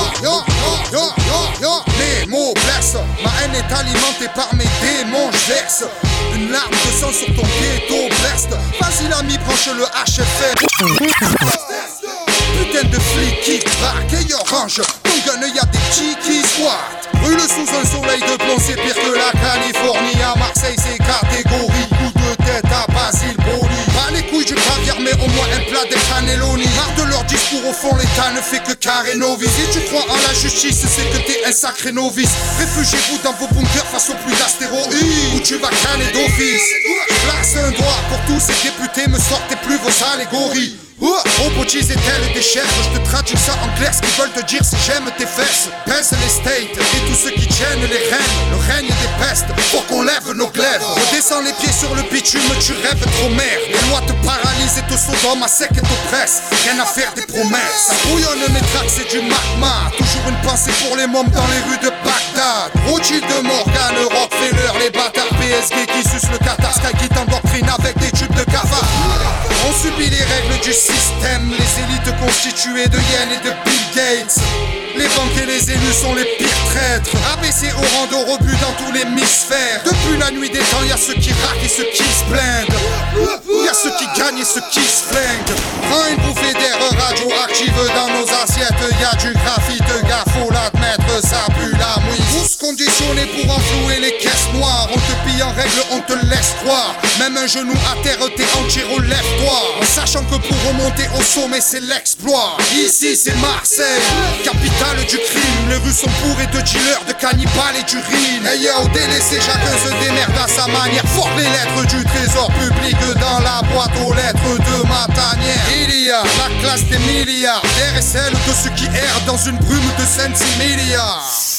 okay. Les mots blessent, ma haine est alimentée par mes démons, je verse une larme de sang sur ton ghetto bleste. Vas-y l'ami, déclenche le H F M. Putain de flics qui braquent et orange. Ton gun y'a des petits qui squattent. Brûle sous un soleil de plomb, c'est pire que la Californie. À Marseille c'est catégorie. Coup de tête à Basile Boli. Pas les couilles du caviar mais au moins un plat de cannelloni. Marre de leur discours au fond l'état ne fait que carré novice. Si tu crois en la justice c'est que t'es un sacré novice. Réfugiez-vous dans vos bunkers face aux pluies d'astéroïdes. Ou tu vas canner d'office. Place un doigt pour tous ces députés. Me sortez plus vos allégories. Robotisés tels des chèvres, je te traduis ça en clair. Ce qu'ils veulent te dire c'est j'aime tes fesses. Pèse les states et tous ceux qui tiennent les rênes. Le règne des pestes, faut qu'on lève nos glaives. Redescends les pieds sur le bitume, tu rêves trop merde. Les lois te paralysent et te sodomment à sec et t'oppressent. Rien à faire des promesses. Ça bouillonne mes tracks, c'est du magma. Toujours une pensée pour les mômes dans les rues de Bagdad. Rothschild de Morgan, Rockefeller, les bâtards P S G qui sucent le Qatar. Sky qui t'endoctrine avec des tubes de cava. On subit les règles du système, les élites constituées de Yen et de Bill Gates. Les banques et les élus sont les pires traîtres. Abaissés au rang de rebut dans tous l'hémisphère. Depuis la nuit des temps, y'a ceux qui raquent et ceux qui se blindent. Y'a ceux qui gagnent et ceux qui se flinguent. Prends une bouffée d'air radioactive dans nos assiettes. Y'a du graphite, gars, faut l'admettre, ça pue la mouille. Tous conditionnés pour enflouer les caisses noires. On te pille en règle, on te laisse croire. Même un genou à terre, t'es entier, relève-toi. En sachant que pour remonter au sommet, c'est l'exploit. Ici, c'est Marseille, capitale du crime. Les rues sont bourrées de dealers, de cannibales et d'urine. Hey yo, délaissé, chacun se démerde à sa manière. Fort les lettres du trésor public dans la boîte aux lettres de ma tanière. Il y a la classe des milliardaires et celle de ceux qui errent dans une brume de Saint-Similia.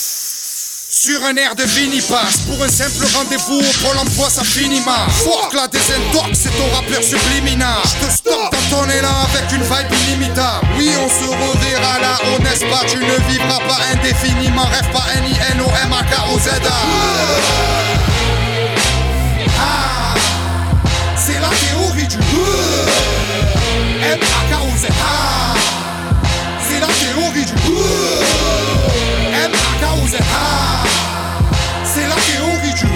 Sur un air de Vinipass, pour un simple rendez-vous au Pôle emploi ça finit mal. Fuck la désintox, c'est ton rappeur subliminal. Je te stoppe dans ton élan avec une vibe inimitable. Oui on se reverra là-haut, n'est-ce pas? Tu ne vivras pas indéfiniment. Rêve pas N I N O M A K O Z A. Ah, c'est la théorie du M A K O Z A. C'est la théorie du M A K O Z A. C'est la théorie du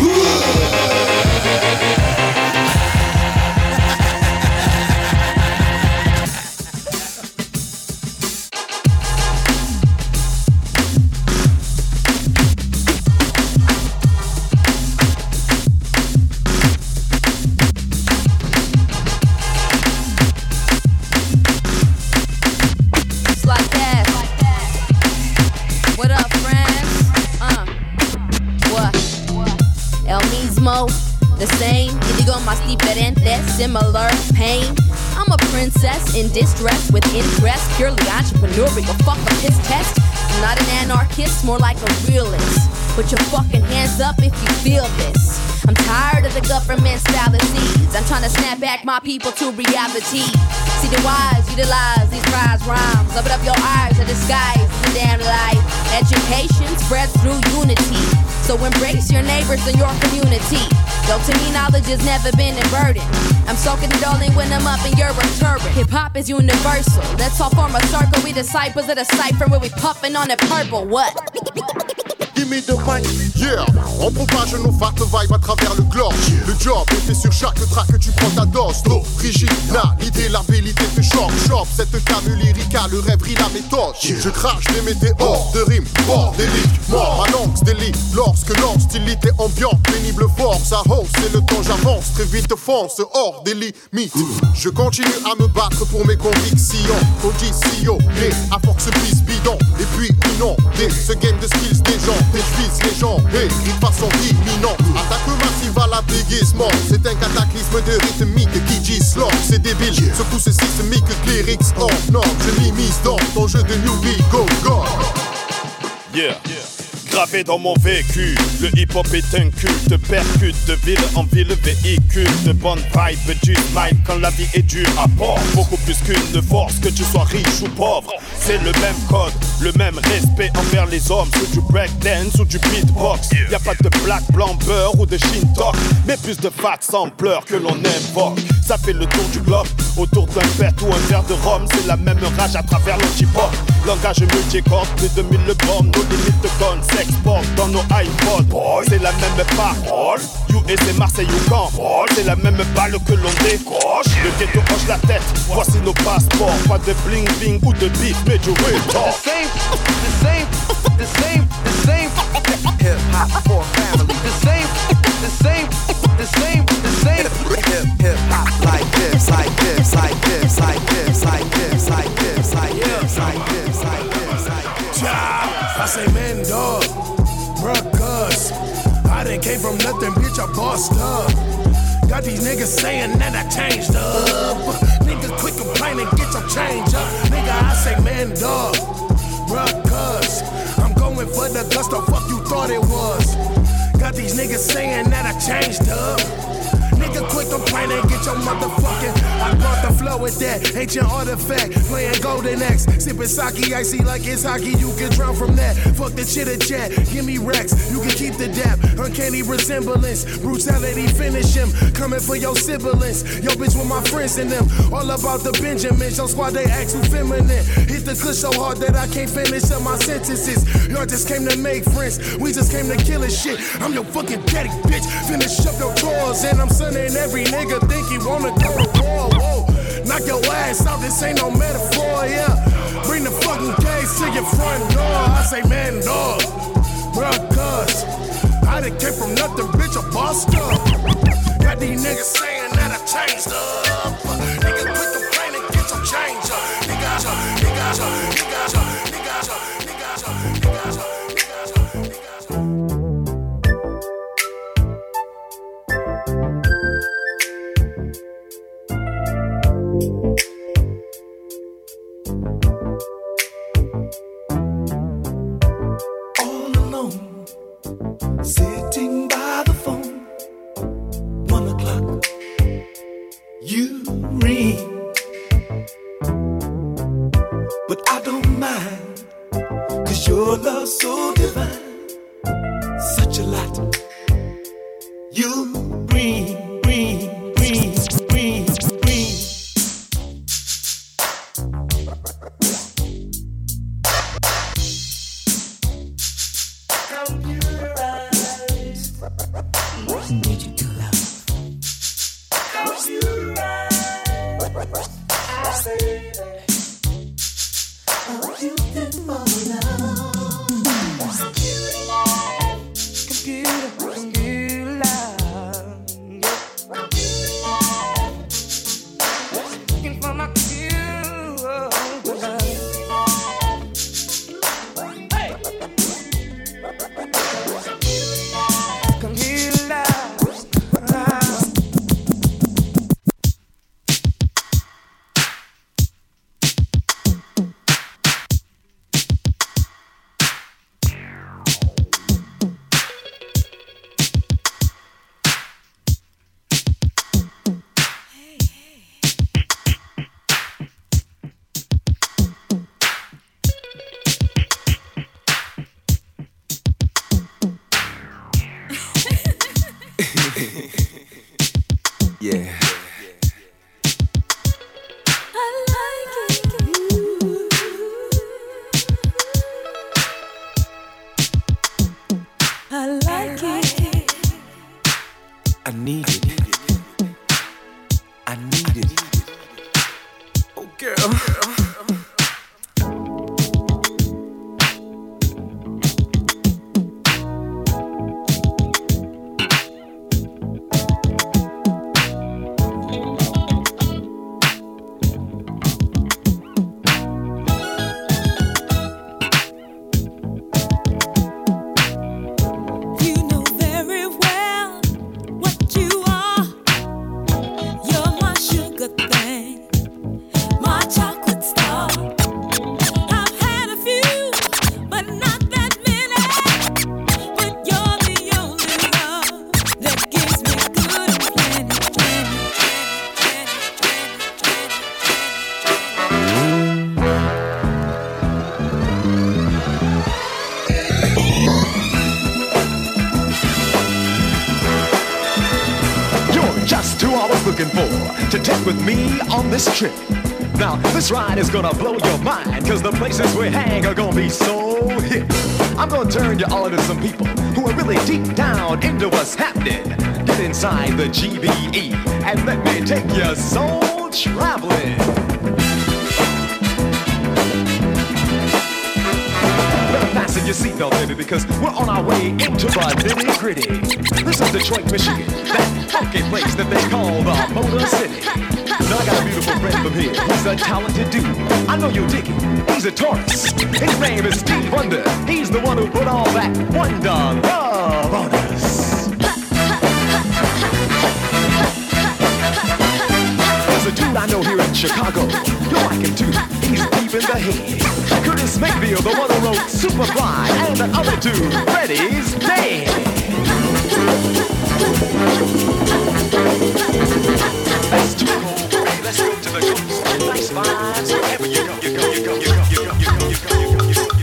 the same, illegal más diferentes, similar pain. I'm a princess in distress with interest, purely entrepreneurial, fuck up his test. I'm not an anarchist, more like a realist. Put your fucking hands up if you feel this. I'm tired of the government's fallacies. I'm trying to snap back my people to reality. See the wise, utilize these prize rhymes. Open up your eyes to disguise the damn light. Education spreads through unity. So embrace your neighbors and your community. Though to me knowledge has never been a burden. I'm soaking it all in when I'm up in your turban. Hip hop is universal. Let's all form a circle. We disciples of the cipher where we puffin' on the purple. What? Give me the mic, yeah. On propage nos fat vibes à travers le globe. Le job était sur chaque track que tu prends ta dose. L'originalité, l'habilité te choque. Chope cette came lyrica, le rêverie, la méthode. Je crache des météores de rimes bordéliques. Mort, ma langue délit. Lorsque l'hostilité ambiante, pénible force à hausse. C'est le temps j'avance, très vite fonce hors des limites. Je continue à me battre pour mes convictions. Audition, mais à force pisse bidon. Et puis inondé, ce game de skills des gens. Tes fils, les gens, et crie de façon imminente. Attaque massive à la déguisement. C'est un cataclysme de rythmique qui gislore. C'est débile, secoue ce systémique, lyrics en norme. Je m'immisce dans ton jeu de newbie, go, go. Yeah. Gravé dans mon vécu, le hip-hop est un culte. Percute de ville en ville, véhicule de bonne vibe, du smile quand la vie est dure à port. Beaucoup plus qu'une force, que tu sois riche ou pauvre. C'est le même code, le même respect envers les hommes. Sur du breakdance ou du beatbox. Y'a pas de black, blanc, beurre ou de shintok, mais plus de fat sampleurs que l'on invoque. Ça fait le tour du globe, autour d'un pet ou un verre de rhum. C'est la même rage à travers le hip-hop. Langage multicorde, plus de mille bornes. Nos limites connes s'exportent dans nos iPods. C'est la même parole. You et c'est Marseille ou Caen. C'est la même balle que l'on décroche. Le ghetto hoche la tête, voici nos passeports. Pas de bling bling ou de beef, mais du real talk. The same, the same, the same, the same. Hip hop for family. The same, the same, the same, the same. Hip hip hop like this, like this, like this, like this, like this, like this, like this, like this, like this, like this. I say man, dog, bruh, cuz I done came from nothing, bitch, I bossed up. Got these niggas saying that I changed up. Niggas quit complaining, get your change up. Nigga, I say man, dog, bruh, cuz I'm going for the gusto, fuck you thought it was. Got these niggas saying that I changed up. Nigga, quit complaining, get your motherfucking. I brought the flow with that ancient artifact, playing Golden Axe, sipping sake, icy like it's hockey. You can drown from that. Fuck the chitter chat, give me Rex. You can keep the dap, uncanny resemblance, brutality finish him. Coming for your siblings, yo bitch with my friends in them. All about the Benjamins, your squad they act too feminine. Hit the cush so hard that I can't finish up my sentences. Y'all just came to make friends, we just came to kill his shit. I'm your fucking daddy, bitch. Finish up your chores and I'm sunning every nigga think he wanna go to war. Whoa, knock your ass out, this ain't no metaphor, yeah. Bring the fucking case to your front door. I say man, dog, bruh, cuz I done came from nothing, bitch, I bossed up. Got these niggas saying that I changed up. Nigga, quit complaining, get your change up. Nigga, nigga, nigga, nigga, nigga, nigga, nigga. Sitting by the phone, one o'clock, you ring, but I don't mind, 'cause your love's so divine, such a lot, you bring, bring, bring, bring, bring. Yeah. I like it. I need it. I need it. Oh, girl. Looking for to take with me on this trip. Now, this ride is gonna blow your mind, cause the places we hang are gonna be so hip. I'm gonna turn you all into some people who are really deep down into what's happening. Get inside the G B E and let me take your soul traveling. Better fasten your seatbelt, baby, because we're on our way into the nitty gritty. This is Detroit, Michigan, that funky place that they call the Motor City. Now I got a beautiful friend from here. He's a talented dude. I know you dig him. He's a Taurus. His name is Steve Wonder. He's the one who put all that wonder love on us. There's a dude I know here in Chicago. You'll like him too. He's deep in the head. Curtis Mayfield, the one who wrote Superfly, and the other dude, Freddie's Dead. That's too cold. Let's go to the coast. Nice vibes. Wherever you go, you go, you go, you go, you go, you go, you go, you go, you go, you go.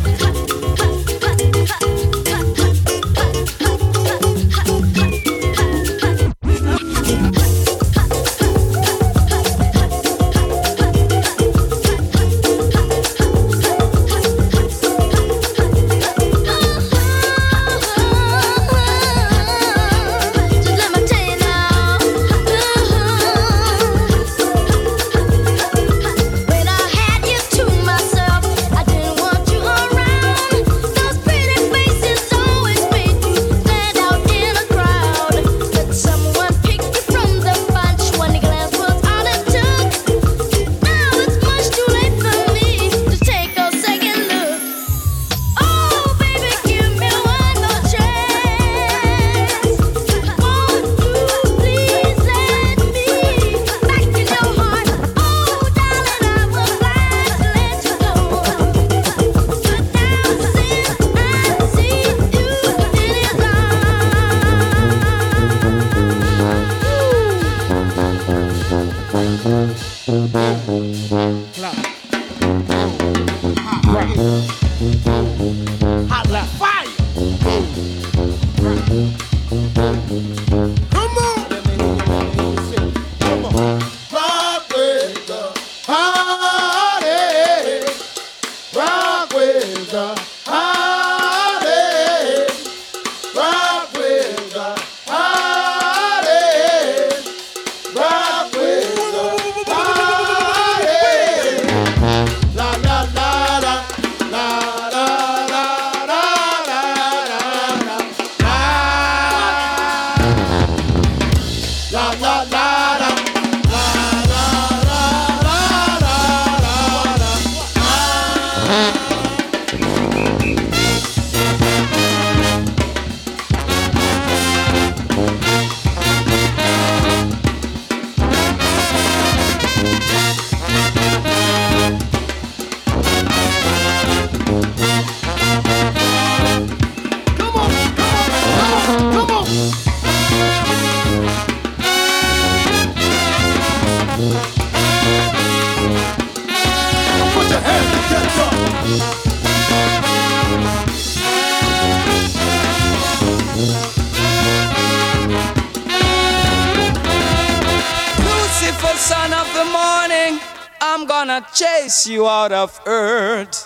Lucifer, son of the morning, I'm gonna chase you out of earth.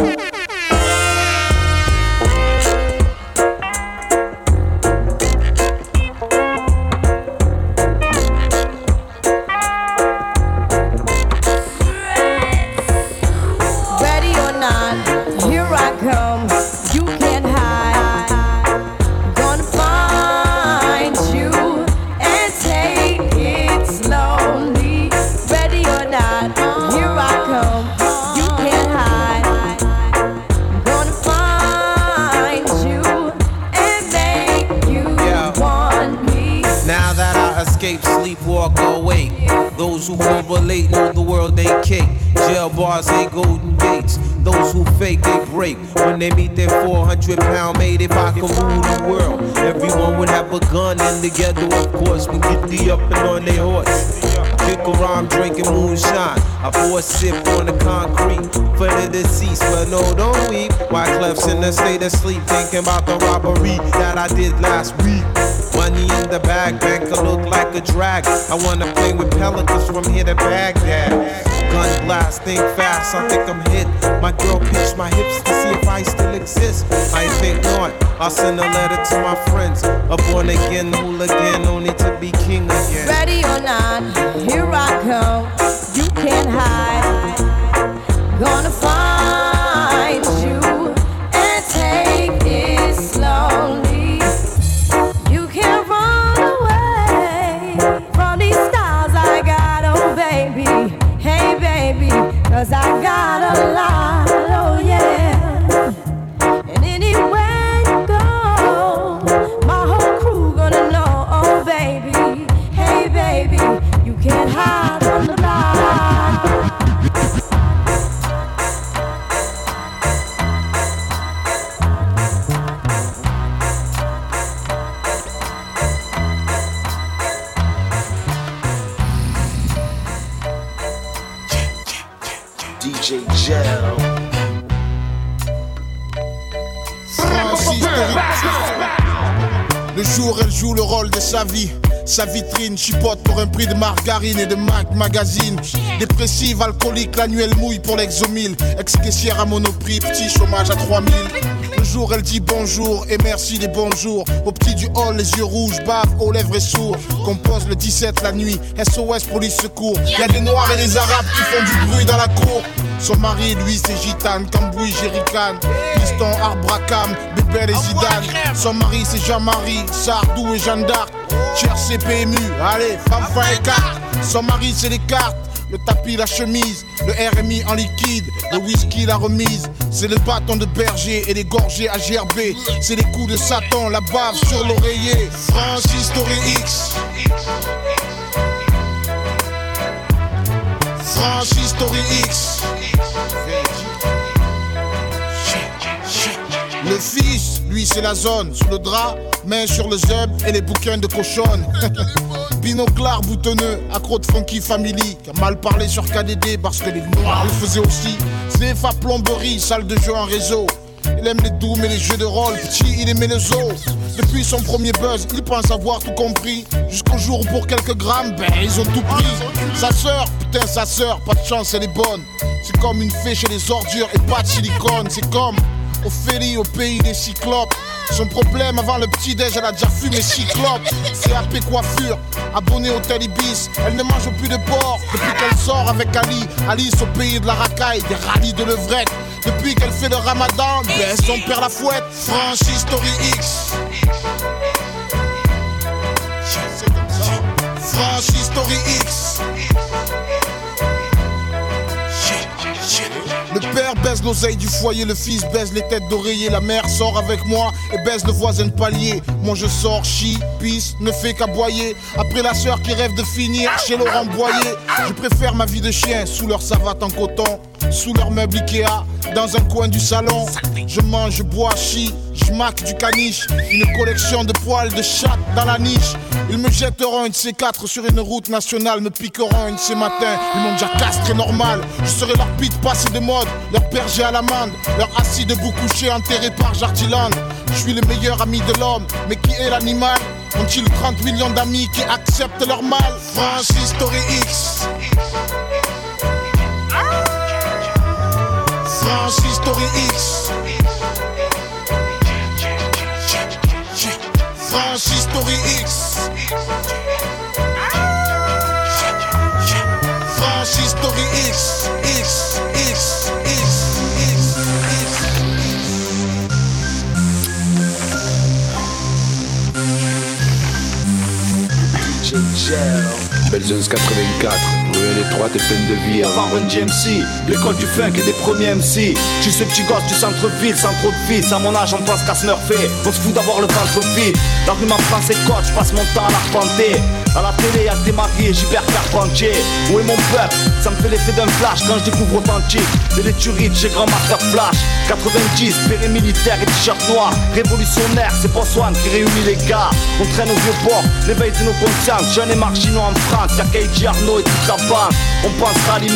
Sleepwalk awake. Those who correlate know the world ain't cake. Jail bars ain't golden gates. Those who fake, they break. When they meet their four hundred pound mate, if I could rule the world, everyone would have a gun and together, of course, we get the up and on their horse. Kick around drinking moonshine. I pour a sip on the concrete for the deceased, but no, don't weep. Wyclef's in a state of sleep, thinking about the robbery that I did last week. Money in the bag, banker look like a drag. I wanna play with pelicans from here to Baghdad. Gun blast, think fast, I think I'm hit. My girl pinched my hips to see if I still exist. I think not, I'll send a letter to my friends. A born again hooligan, only to be king again. Ready or not, here I come. You can't hide. Gonna find you and take it slowly. You can't run away from these stars I got, oh baby. Hey baby, cause I got a lot, oh yeah. And anywhere you go, my whole crew gonna know, oh baby. Hey baby, you can't hide from the block. D J Gel. Francis Le jour, elle joue le rôle de sa vie. Sa vitrine chipote pour un prix de margarine et de Mac Magazine. Dépressive, alcoolique, la nuit elle mouille pour l'exomile. Ex-caissière à Monoprix, petit chômage à trois mille. Le jour elle dit bonjour et merci des bons jours. Au petit du hall, les yeux rouges, bave, aux lèvres et sourds. Compose le dix-sept la nuit, S O S police secours. Y'a des noirs et des arabes qui font du bruit dans la cour. Son mari, lui, c'est gitane, cambouis, jerrycan. Piston, arbracam, Bébel et Zidane. Son mari, c'est Jean-Marie, Sardou et Jeanne d'Arc. Cher C P M U, allez, femme, fin et carte. Son mari, c'est les cartes. Le tapis, la chemise, le R M I en liquide, le whisky, la remise. C'est le bâton de berger et les gorgées à gerber. C'est les coups de Satan, la bave sur l'oreiller. Francis Story X. Francis Story X. Le fils, lui c'est la zone, sous le drap, main sur le zeb et les bouquins de cochonne. Binoclard boutonneux, accro de Funky Family, qui a mal parlé sur K D D parce que les noirs le faisaient aussi. C F A plomberie, salle de jeu en réseau. Il aime les dooms et les jeux de rôle, petit il aimait le zoo. Depuis son premier buzz, il pense avoir tout compris. Jusqu'au jour où pour quelques grammes, ben ils ont tout pris. Sa sœur, putain sa sœur, pas de chance elle est bonne. C'est comme une fée chez les ordures et pas de silicone. C'est comme Ophélie au pays des cyclopes. Son problème avant le petit-déj, elle a déjà fumé cyclope. C A P coiffure, abonnée au Ibis. Elle ne mange plus de porc depuis qu'elle sort avec Ali. Alice au pays de la racaille, des rallyes de levrette. Depuis qu'elle fait le ramadan, ben son père la fouette. Francis Story X. Francis Story X. Le père baise l'oseille du foyer, le fils baise les têtes d'oreiller. La mère sort avec moi et baise le voisin de palier. Moi je sors, chie, pisse, ne fait qu'aboyer. Après la sœur qui rêve de finir chez Laurent Boyer. Je préfère ma vie de chien sous leur savate en coton, sous leur meuble Ikea, dans un coin du salon. Je mange, je bois, chie, je maque du caniche. Une collection de poils de chatte dans la niche. Ils me jetteront une C quatre sur une route nationale, me piqueront une ce matin. Ils m'ont déjà castré normal. Je serai leur pit passé de mode, leur berger à l'amande, leur assis debout couché enterré par Jardiland. Je suis le meilleur ami de l'homme, mais qui est l'animal? Ont-ils trente millions d'amis qui acceptent leur mal? Francis Story X. Francis Story X. Francis Story X. Francis Story X. X, X, X, X, X. D J Gel. Belzunce quatre-vingt-quatre, ruelle étroite et pleine de vie. Avant Run G M C, l'école du funk et des premiers M C. Je suis ce petit gosse du centre-ville sans trop de fils. À mon âge on pense qu'à se nerfer, on se fout d'avoir le ventre vide. La rue m'apprend ses coachs, je passe mon temps à l'arpenter. À la télé y'a que des mariés, j'hyper carpentier. Où est mon peuple? Ça me fait l'effet d'un flash quand je découvre authentique. Et les tueries de chez Grand Master Flash. quatre-vingt-dix, béret militaire et t-shirt noir. Révolutionnaire, c'est Botswana qui réunit les gars. On traîne au vieux port, l'éveil de nos consciences. Jeunes et marginaux en France, y'a Keiji Arnaud et toute la bande. On pense à Lima,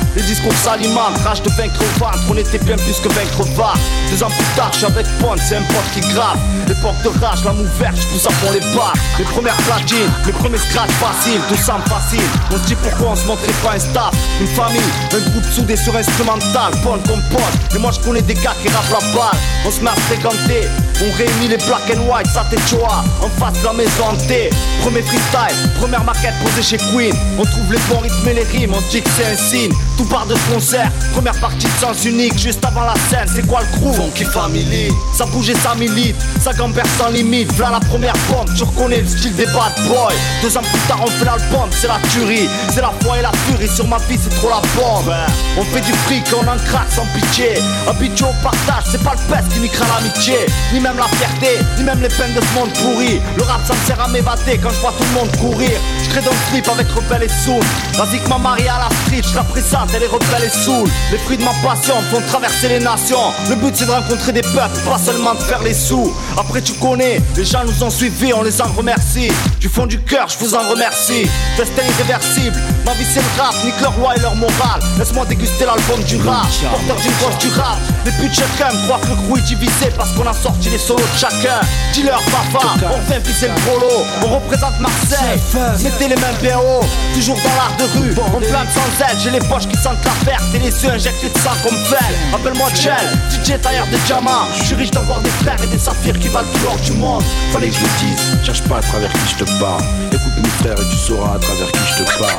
les discours s'alimentent, rage de vaincre au ventre, on était bien plus que vaincre va. Deux ans plus tard, j'suis avec Pond, c'est un pote qui grave. L'époque de rage, l'âme ouverte, j'pousse à fond les barres. Les premières platines, les premiers scratchs faciles, tout semble facile. On se dit pourquoi on se montrait pas un staff, une famille, un groupe soudé sur instrumental, Pond comme pote. Et moi je connais des gars qui rappent la balle. On se met à se fréquenter, on réunit les black and white, ça t'es choix, en face de la maison hantée. Premier freestyle, première maquette posée chez Queen. On trouve les bons rythmes et les rimes, on se dit que c'est un signe. Tout part de ce concert, première partie de sens unique. Juste avant la scène, c'est quoi le crew? Funky Family. Ça bouge et ça milite, ça gamberge sans limite. V'là la première bombe, tu reconnais le style des bad boys. Deux ans plus tard on fait l'album, c'est la tuerie. C'est la foi et la furie, sur ma vie c'est trop la bombe. On fait du fric, on en craque sans pitié. Habitué au partage, c'est pas le peste qui niquera l'amitié. Ni même la fierté, ni même les peines de ce monde pourri. Le rap ça me sert à m'évader quand je vois tout le monde courir. Je crée dans le slip avec Rebelle et Soul. Vas-y que ma Marie à la street, je la présente, elle est rebelle et soul. Les fruits de ma passion font traverser les nations. Le but c'est de rencontrer des peuples, pas seulement de faire les sous. Après tu connais, les gens nous ont suivis, on les en remercie. Du fond du cœur, je vous en remercie. Destin irréversible, ma vie c'est le rap, nique leur loi et leur morale. Laisse-moi déguster l'album du rap, porteur d'une grosse du rap. Les putes chacun me croient que le crew est divisé parce qu'on a sorti les solos de chacun. Dealer, papa, on vient pisser le prolo. On représente Marseille, mettez les mains bien haut. Toujours dans l'art de rue, on plane sans aide. J'ai les poches qui sentent la perte et les yeux injectés de sang comme Fell. Appelle-moi Chell, D J tailleur de diamants. Je suis riche d'avoir des frères et des saphirs qui valent tout l'or du monde. Fallait que je le dise, cherche pas à travers qui je te parle. Écoute mes frères et tu sauras à travers qui je te parle.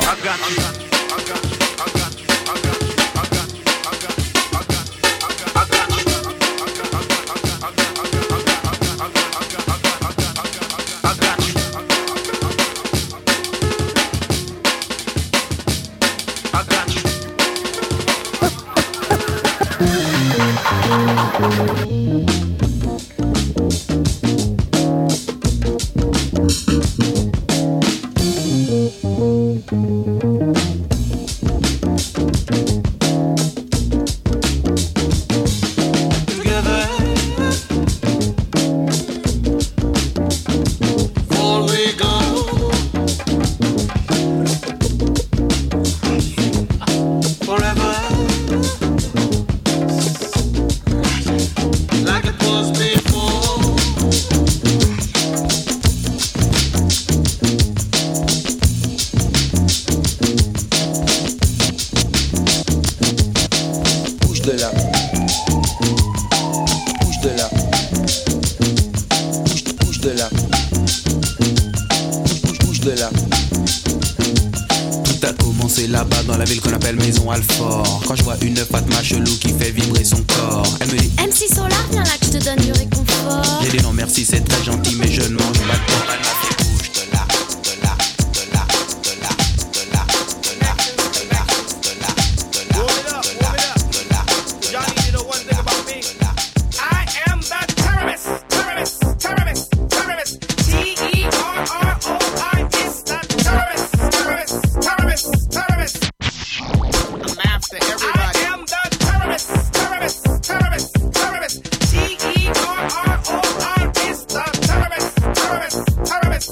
Quand je vois une Fatma chelou qui fait vibrer son corps, elle me dit M C Solar, viens là que je te donne du réconfort. J'ai dit non merci, c'est très gentil mais je ne mange pas de porc. Elle m'a fait bouge de là, de là, de là, de là, de là, de là, de là, de là, de là, de là, de là. Johnny, you know one thing about me? I am the terrorist, terrorist, terrorist, terrorist. T E R R O I S, the terrorist, terrorist, terrorist, terrorist. Everybody. I am the terrorist, terrorist, terrorist, terrorist. T E R R O R S, the terrorist, terrorist, terrorist.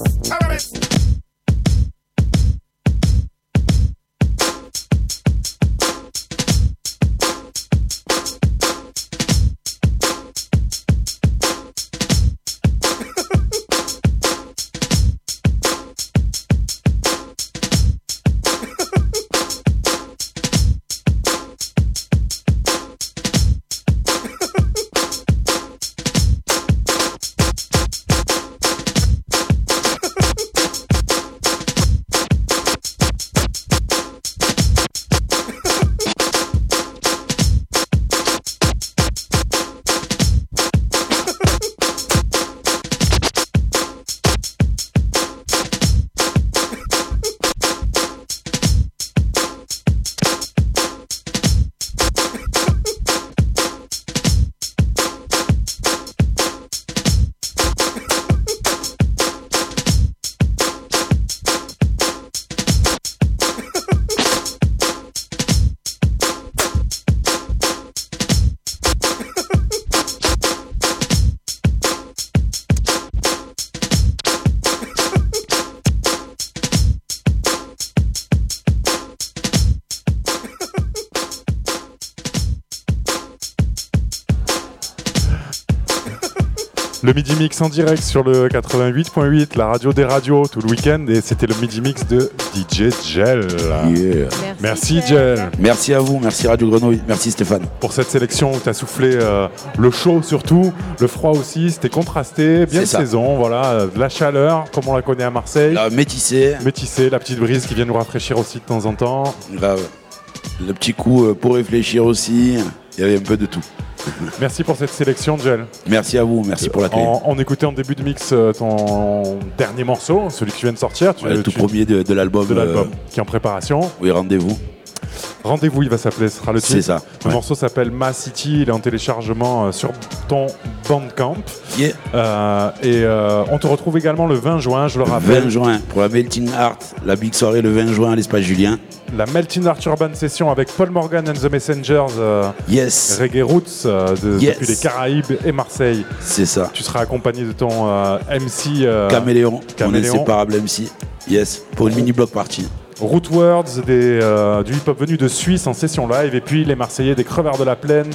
Le Midi Mix en direct sur le quatre-vingt-huit point huit, la radio des radios, tout le week-end. Et c'était le Midi Mix de D J Gel. Yeah. Merci, merci Gel. Merci à vous, merci Radio Grenouille, merci Stéphane. Pour cette sélection où tu as soufflé euh, le chaud surtout, le froid aussi, c'était contrasté, bien de saison, voilà, euh, de la chaleur comme on la connaît à Marseille. La métissée. Métissée, la petite brise qui vient nous rafraîchir aussi de temps en temps. Grave. Le petit coup euh, pour réfléchir aussi, il y avait un peu de tout. Merci pour cette sélection, Gel. Merci à vous, merci pour l'accueil. On, on écoutait en début de mix euh, ton dernier morceau, celui qui vient de sortir. Tu, ouais, le tout tu, premier de, de l'album. De l'album, euh... qui est en préparation. Oui, rendez-vous. Rendez-vous, il va s'appeler, ce sera le titre. C'est ça. Le ouais. morceau s'appelle Ma City, il est en téléchargement euh, sur ton Bandcamp. Yeah. Euh, et euh, on te retrouve également le vingt juin, je le rappelle. vingt juin, pour la Melting Art, la big soirée le vingt juin à l'Espace Julien. La Melting Art Urban Session avec Paul Morgan and the Messengers. Euh, yes. Reggae Roots euh, de, yes. depuis les Caraïbes et Marseille. C'est ça. Tu seras accompagné de ton euh, M C. Euh, Caméléon, Caméléon. Mon inséparable M C. Yes, pour une mini-block party. Root Words, des, euh, du hip-hop venu de Suisse en session live, et puis les Marseillais des Crevards de la Plaine,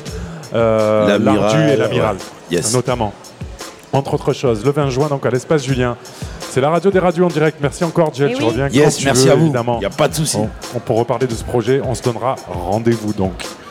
euh, l'Ardu et l'Amiral, ouais. yes. notamment. Entre autres choses, le vingt juin, donc à l'Espace Julien. C'est la radio des radios en direct. Merci encore, Jet. Tu oui. reviens yes, quand tu merci veux, à vous. évidemment. Il n'y a pas de souci. On, on peut reparler de ce projet. On se donnera rendez-vous, donc.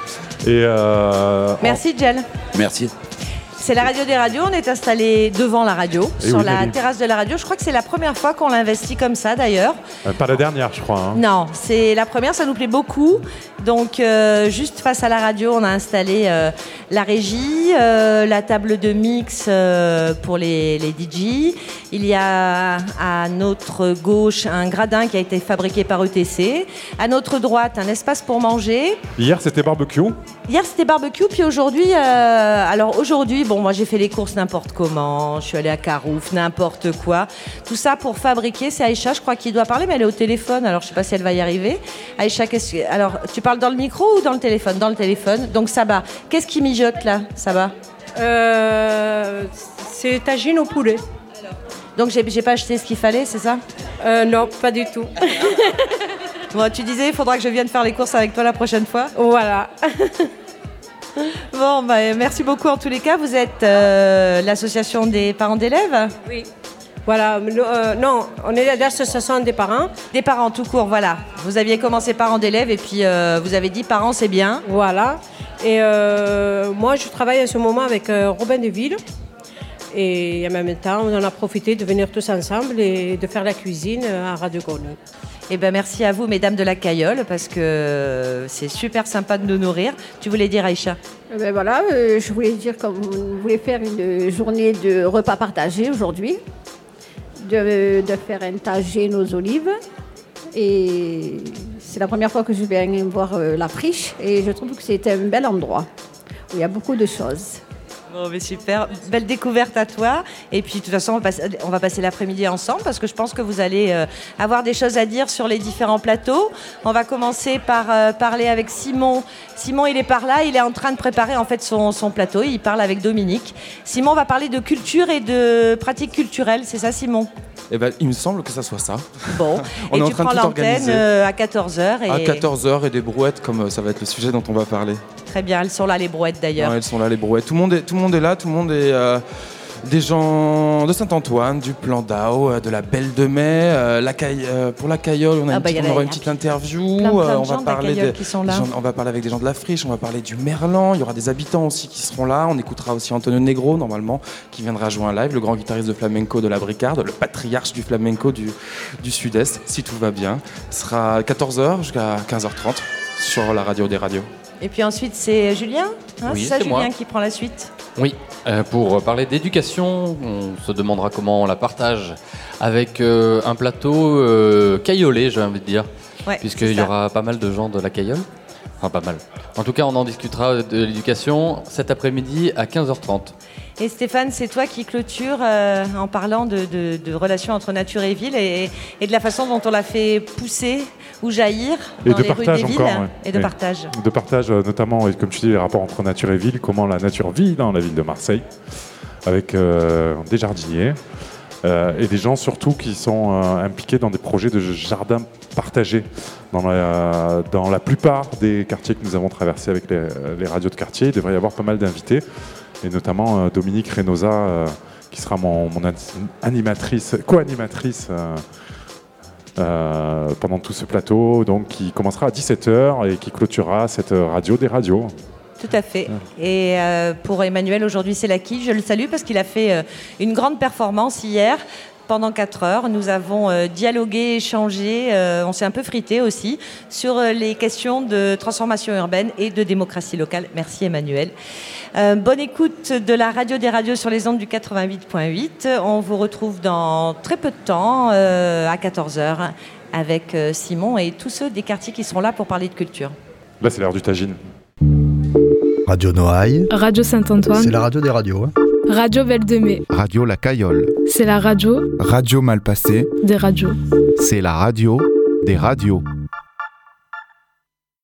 Et euh, merci, Gel. Merci. C'est la radio des radios, on est installé devant la radio, Et sur oui, la Nelly. terrasse de la radio. Je crois que c'est la première fois qu'on l'investit comme ça d'ailleurs. Euh, pas la dernière, je crois. Hein. Non, c'est la première, ça nous plaît beaucoup. Donc euh, juste face à la radio, on a installé euh, la régie, euh, la table de mix euh, pour les, les D J. Il y a à notre gauche un gradin qui a été fabriqué par E T C. À notre droite, un espace pour manger. Hier, c'était barbecue. Hier, c'était barbecue, puis aujourd'hui, euh, alors aujourd'hui, bon, moi j'ai fait les courses n'importe comment, je suis allée à Carouf, n'importe quoi. Tout ça pour fabriquer, c'est Aïcha, je crois qu'il doit parler, mais elle est au téléphone, alors je sais pas si elle va y arriver. Aïcha, qu'est-ce que... alors tu parles dans le micro ou dans le téléphone? Dans le téléphone. Donc Saba, qu'est-ce qui mijote là, Saba? euh, C'est tagine au poulet. Donc j'ai, j'ai pas acheté ce qu'il fallait, c'est ça? euh, Non, pas du tout. Bon, tu disais, il faudra que je vienne faire les courses avec toi la prochaine fois. Voilà. Bon, bah, merci beaucoup en tous les cas. Vous êtes euh, l'association des parents d'élèves? Oui. Voilà, euh, non, on est l'association des parents. Des parents tout court, voilà. Vous aviez commencé parents d'élèves et puis euh, vous avez dit parents c'est bien. Voilà. Et euh, moi je travaille en ce moment avec euh, Robin Deville. Et en même temps, on en a profité de venir tous ensemble et de faire la cuisine à Radio Grenouille. Eh ben merci à vous, mesdames de la Cayolle, parce que c'est super sympa de nous nourrir. Tu voulais dire, Aïcha? Eh ben voilà, euh, je voulais dire qu'on voulait faire une journée de repas partagés aujourd'hui, de, de faire entager nos olives. Et c'est la première fois que je viens voir euh, la friche et je trouve que c'est un bel endroit où il y a beaucoup de choses. Bon, mais super, belle découverte à toi. Et puis de toute façon, on va passer, on va passer l'après-midi ensemble parce que je pense que vous allez euh, avoir des choses à dire sur les différents plateaux. On va commencer par euh, parler avec Simon. Simon, il est par là, il est en train de préparer en fait son, son plateau. Il parle avec Dominique. Simon va parler de culture et de pratiques culturelles, c'est ça, Simon? Eh ben, il me semble que ça soit ça. Bon, on et est en tu train prends de tout l'antenne organiser. euh, à quatorze heures. Et... À quatorze heures et des brouettes, comme euh, ça va être le sujet dont on va parler. Très bien, elles sont là les brouettes d'ailleurs. Ouais, elles sont là les brouettes. Tout le monde est, tout le monde est là, tout le monde est euh, des gens de Saint-Antoine, du Plan d'Ao, euh, de la Belle de Mai. Euh, la Caille- euh, pour la Cayolle, on, a Ah une bah, petite, y en a- on aura y une a petite interview. plein, plein de euh, on gens va de la parler Cayolle des- qui sont des là. gens- on va parler avec des gens de la Friche, on va parler du Merlan. Il y aura des habitants aussi qui seront là. On écoutera aussi Antonio Negro normalement, qui viendra jouer un live, le grand guitariste de flamenco de la Bricarde, le patriarche du flamenco du, du Sud-Est, si tout va bien. Ce sera quatorze heures jusqu'à quinze heures trente sur la radio des radios. Et puis ensuite, c'est Julien, hein, Oui, c'est ça c'est Julien moi. qui prend la suite. Oui, euh, pour parler d'éducation, on se demandera comment on la partage avec euh, un plateau euh, caillolé, j'ai envie de dire, Ouais, puisqu'il c'est y ça. aura pas mal de gens de la Cayolle. Enfin, pas mal. En tout cas, on en discutera de l'éducation cet après-midi à quinze heures trente. Et Stéphane, c'est toi qui clôture euh, en parlant de, de- de relations entre nature et ville et, et de la façon dont on l'a fait pousser ou jaillir Et dans de les rues partage des villes encore. ouais. et de Oui. partage. De partage, euh, notamment, et comme tu dis, les rapports entre nature et ville, comment la nature vit dans la ville de Marseille, avec euh, des jardiniers euh, et des gens surtout qui sont euh, impliqués dans des projets de jardins partagés dans la, dans la plupart des quartiers que nous avons traversés avec les, les radios de quartier. Il devrait y avoir pas mal d'invités, et notamment euh, Dominique Reynosa, euh, qui sera mon, mon animatrice, co-animatrice euh, euh, pendant tout ce plateau, donc qui commencera à dix-sept heures et qui clôturera cette radio des radios. Tout à fait. Et euh, pour Emmanuel, aujourd'hui, c'est l'acquis. Je le salue parce qu'il a fait euh, une grande performance hier. Pendant quatre heures, nous avons euh, dialogué, échangé, euh, on s'est un peu frité aussi sur euh, les questions de transformation urbaine et de démocratie locale. Merci Emmanuel. Euh, bonne écoute de la radio des radios sur les ondes du quatre-vingt-huit point huit. On vous retrouve dans très peu de temps, euh, à quatorze heures, avec euh, Simon et tous ceux des quartiers qui seront là pour parler de culture. Là, c'est l'heure du tagine. Radio Noailles. Radio Saint-Antoine. C'est la radio des radios. Hein. Radio Val-de-Mai. Radio La Cayolle. C'est la radio. Radio Malpassé. Des radios. C'est la radio des radios.